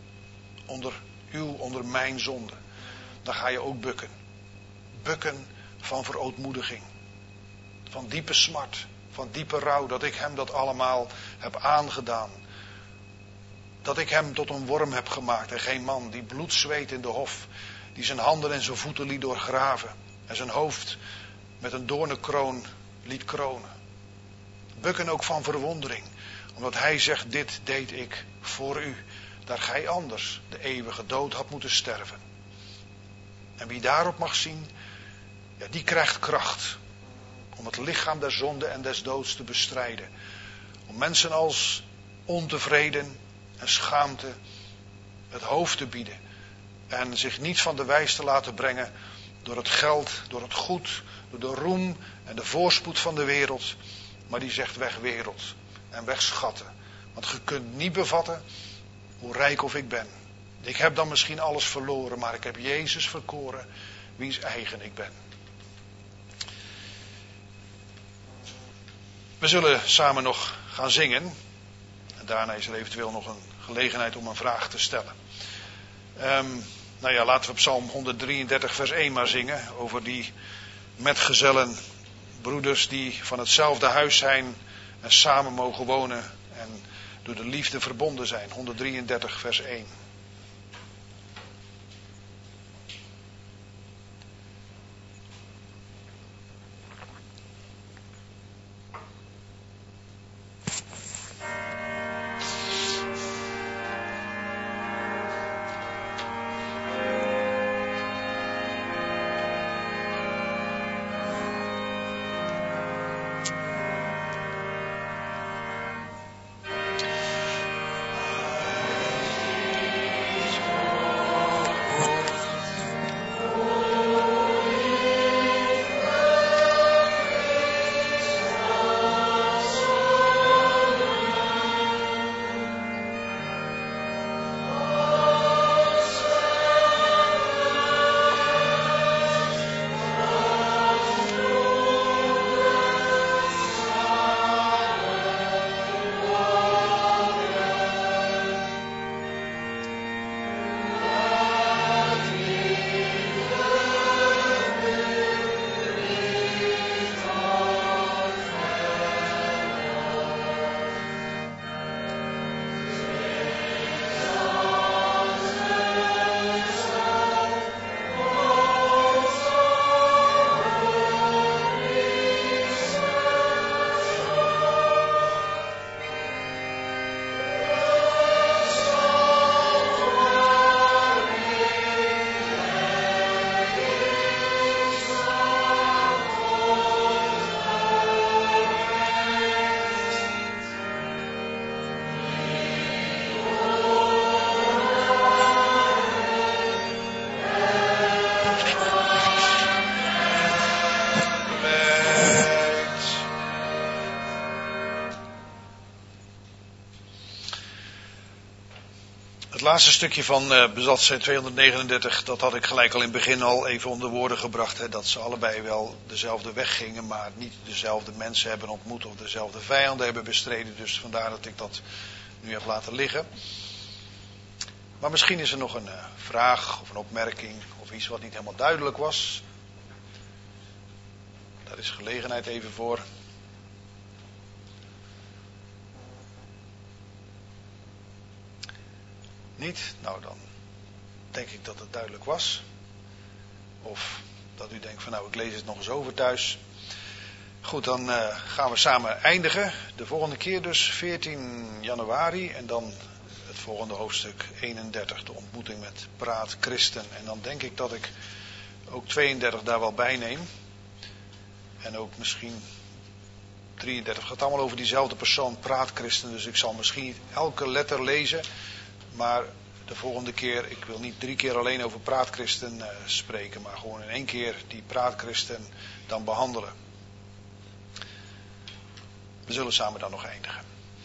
onder mijn zonde, dan ga je ook bukken. Bukken van verootmoediging, van diepe smart, van diepe rouw, dat ik hem dat allemaal heb aangedaan. Dat ik hem tot een worm heb gemaakt en geen man die bloed zweet in de hof, die zijn handen en zijn voeten liet doorgraven en zijn hoofd met een doornenkroon liet kronen. Bukken ook van verwondering, omdat hij zegt, dit deed ik voor u, daar gij anders de eeuwige dood had moeten sterven. En wie daarop mag zien, ja, die krijgt kracht om het lichaam der zonde en des doods te bestrijden. Om mensen als ontevreden en schaamte het hoofd te bieden. En zich niet van de wijs te laten brengen door het geld, door het goed, door de roem en de voorspoed van de wereld. Maar die zegt weg wereld en weg schatten. Want je kunt niet bevatten hoe rijk of ik ben. Ik heb dan misschien alles verloren, maar ik heb Jezus verkoren, wiens eigen ik ben. We zullen samen nog gaan zingen. En daarna is er eventueel nog een gelegenheid om een vraag te stellen. Laten we Psalm 133 vers 1 maar zingen. Over die metgezellen, broeders die van hetzelfde huis zijn en samen mogen wonen en door de liefde verbonden zijn. 133 vers 1. Het laatste stukje van bladzijde 239, dat had ik gelijk al in het begin al even onder woorden gebracht. Hè, dat ze allebei wel dezelfde weg gingen, maar niet dezelfde mensen hebben ontmoet of dezelfde vijanden hebben bestreden. Dus vandaar dat ik dat nu heb laten liggen. Maar misschien is er nog een vraag of een opmerking of iets wat niet helemaal duidelijk was. Daar is gelegenheid even voor. Niet? Nou, dan denk ik dat het duidelijk was. Of dat u denkt van nou, ik lees het nog eens over thuis. Goed, dan gaan we samen eindigen. De volgende keer dus 14 januari en dan het volgende hoofdstuk 31, de ontmoeting met Praat Christen. En dan denk ik dat ik ook 32 daar wel bij neem. En ook misschien 33. Het gaat allemaal over diezelfde persoon, Praat Christen. Dus ik zal misschien niet elke letter lezen. Maar de volgende keer, ik wil niet 3 keer alleen over Praat Christen spreken. Maar gewoon in 1 keer die Praat Christen dan behandelen. We zullen samen dan nog eindigen.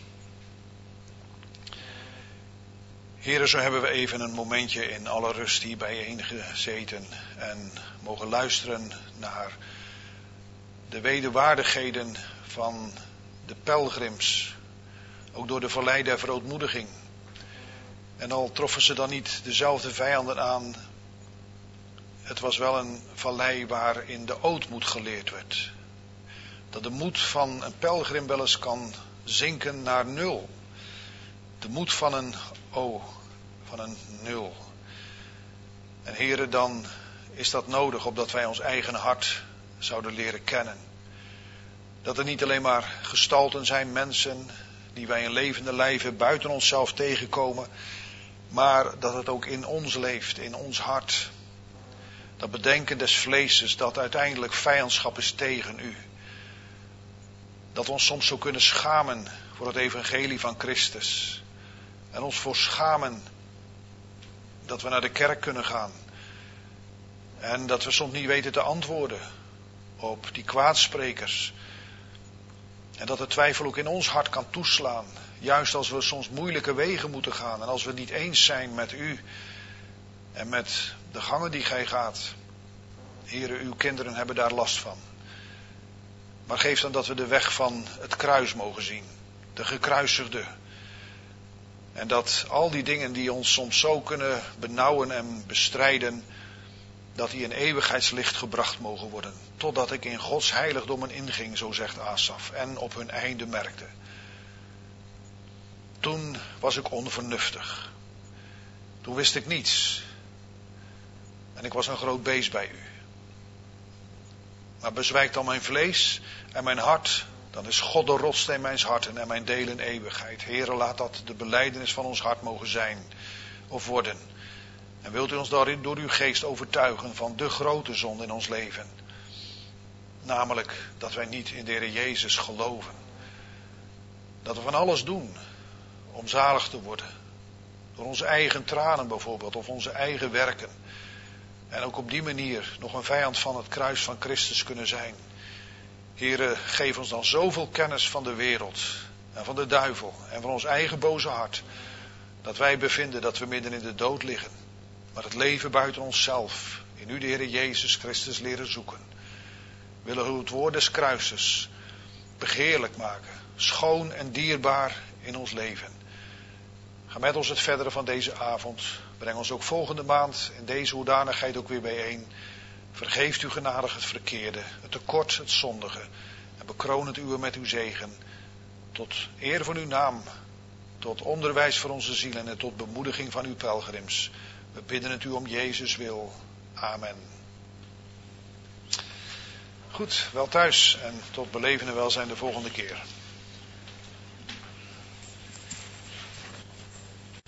Heren, zo hebben we even een momentje in alle rust hier bijeen gezeten. En mogen luisteren naar de wederwaardigheden van de pelgrims. Ook door de vallei der verootmoediging. En al troffen ze dan niet dezelfde vijanden aan. Het was wel een vallei waarin de ootmoed geleerd werd. Dat de moed van een pelgrim wel eens kan zinken naar 0. De moed van een van een 0. En heren, dan is dat nodig opdat wij ons eigen hart zouden leren kennen. Dat er niet alleen maar gestalten zijn, mensen die wij in levende lijven buiten onszelf tegenkomen, maar dat het ook in ons leeft, in ons hart. Dat bedenken des vleeses, dat uiteindelijk vijandschap is tegen u. Dat we ons soms zo kunnen schamen voor het evangelie van Christus. En ons voor schamen dat we naar de kerk kunnen gaan. En dat we soms niet weten te antwoorden op die kwaadsprekers. En dat de twijfel ook in ons hart kan toeslaan. Juist als we soms moeilijke wegen moeten gaan. En als we het niet eens zijn met u. En met de gangen die gij gaat. Heren, uw kinderen hebben daar last van. Maar geef dan dat we de weg van het kruis mogen zien. De gekruisigde. En dat al die dingen die ons soms zo kunnen benauwen en bestrijden, dat die in eeuwigheidslicht gebracht mogen worden. Totdat ik in Gods heiligdommen inging, zo zegt Asaf, en op hun einde merkte. Toen was ik onvernuftig. Toen wist ik niets. En ik was een groot beest bij u. Maar bezwijkt dan mijn vlees en mijn hart, dan is God de rotssteen mijns harten en mijn deel in eeuwigheid. Heere, laat dat de belijdenis van ons hart mogen zijn of worden. En wilt u ons daarin door uw geest overtuigen van de grote zonde in ons leven. Namelijk dat wij niet in de Heer Jezus geloven. Dat we van alles doen om zalig te worden. Door onze eigen tranen bijvoorbeeld of onze eigen werken. En ook op die manier nog een vijand van het kruis van Christus kunnen zijn. Heere, geef ons dan zoveel kennis van de wereld en van de duivel en van ons eigen boze hart. Dat wij bevinden dat we midden in de dood liggen. Maar het leven buiten onszelf, in u de Heer Jezus Christus leren zoeken. Willen we het woord des kruises begeerlijk maken, schoon en dierbaar in ons leven. Ga met ons het verdere van deze avond. Breng ons ook volgende maand in deze hoedanigheid ook weer bijeen. Vergeeft u genadig het verkeerde, het tekort, het zondige. En bekroon het uwe met uw zegen. Tot eer van uw naam. Tot onderwijs voor onze zielen en tot bemoediging van uw pelgrims. We bidden het u om Jezus wil. Amen. Goed, wel thuis en tot belevende welzijn de volgende keer.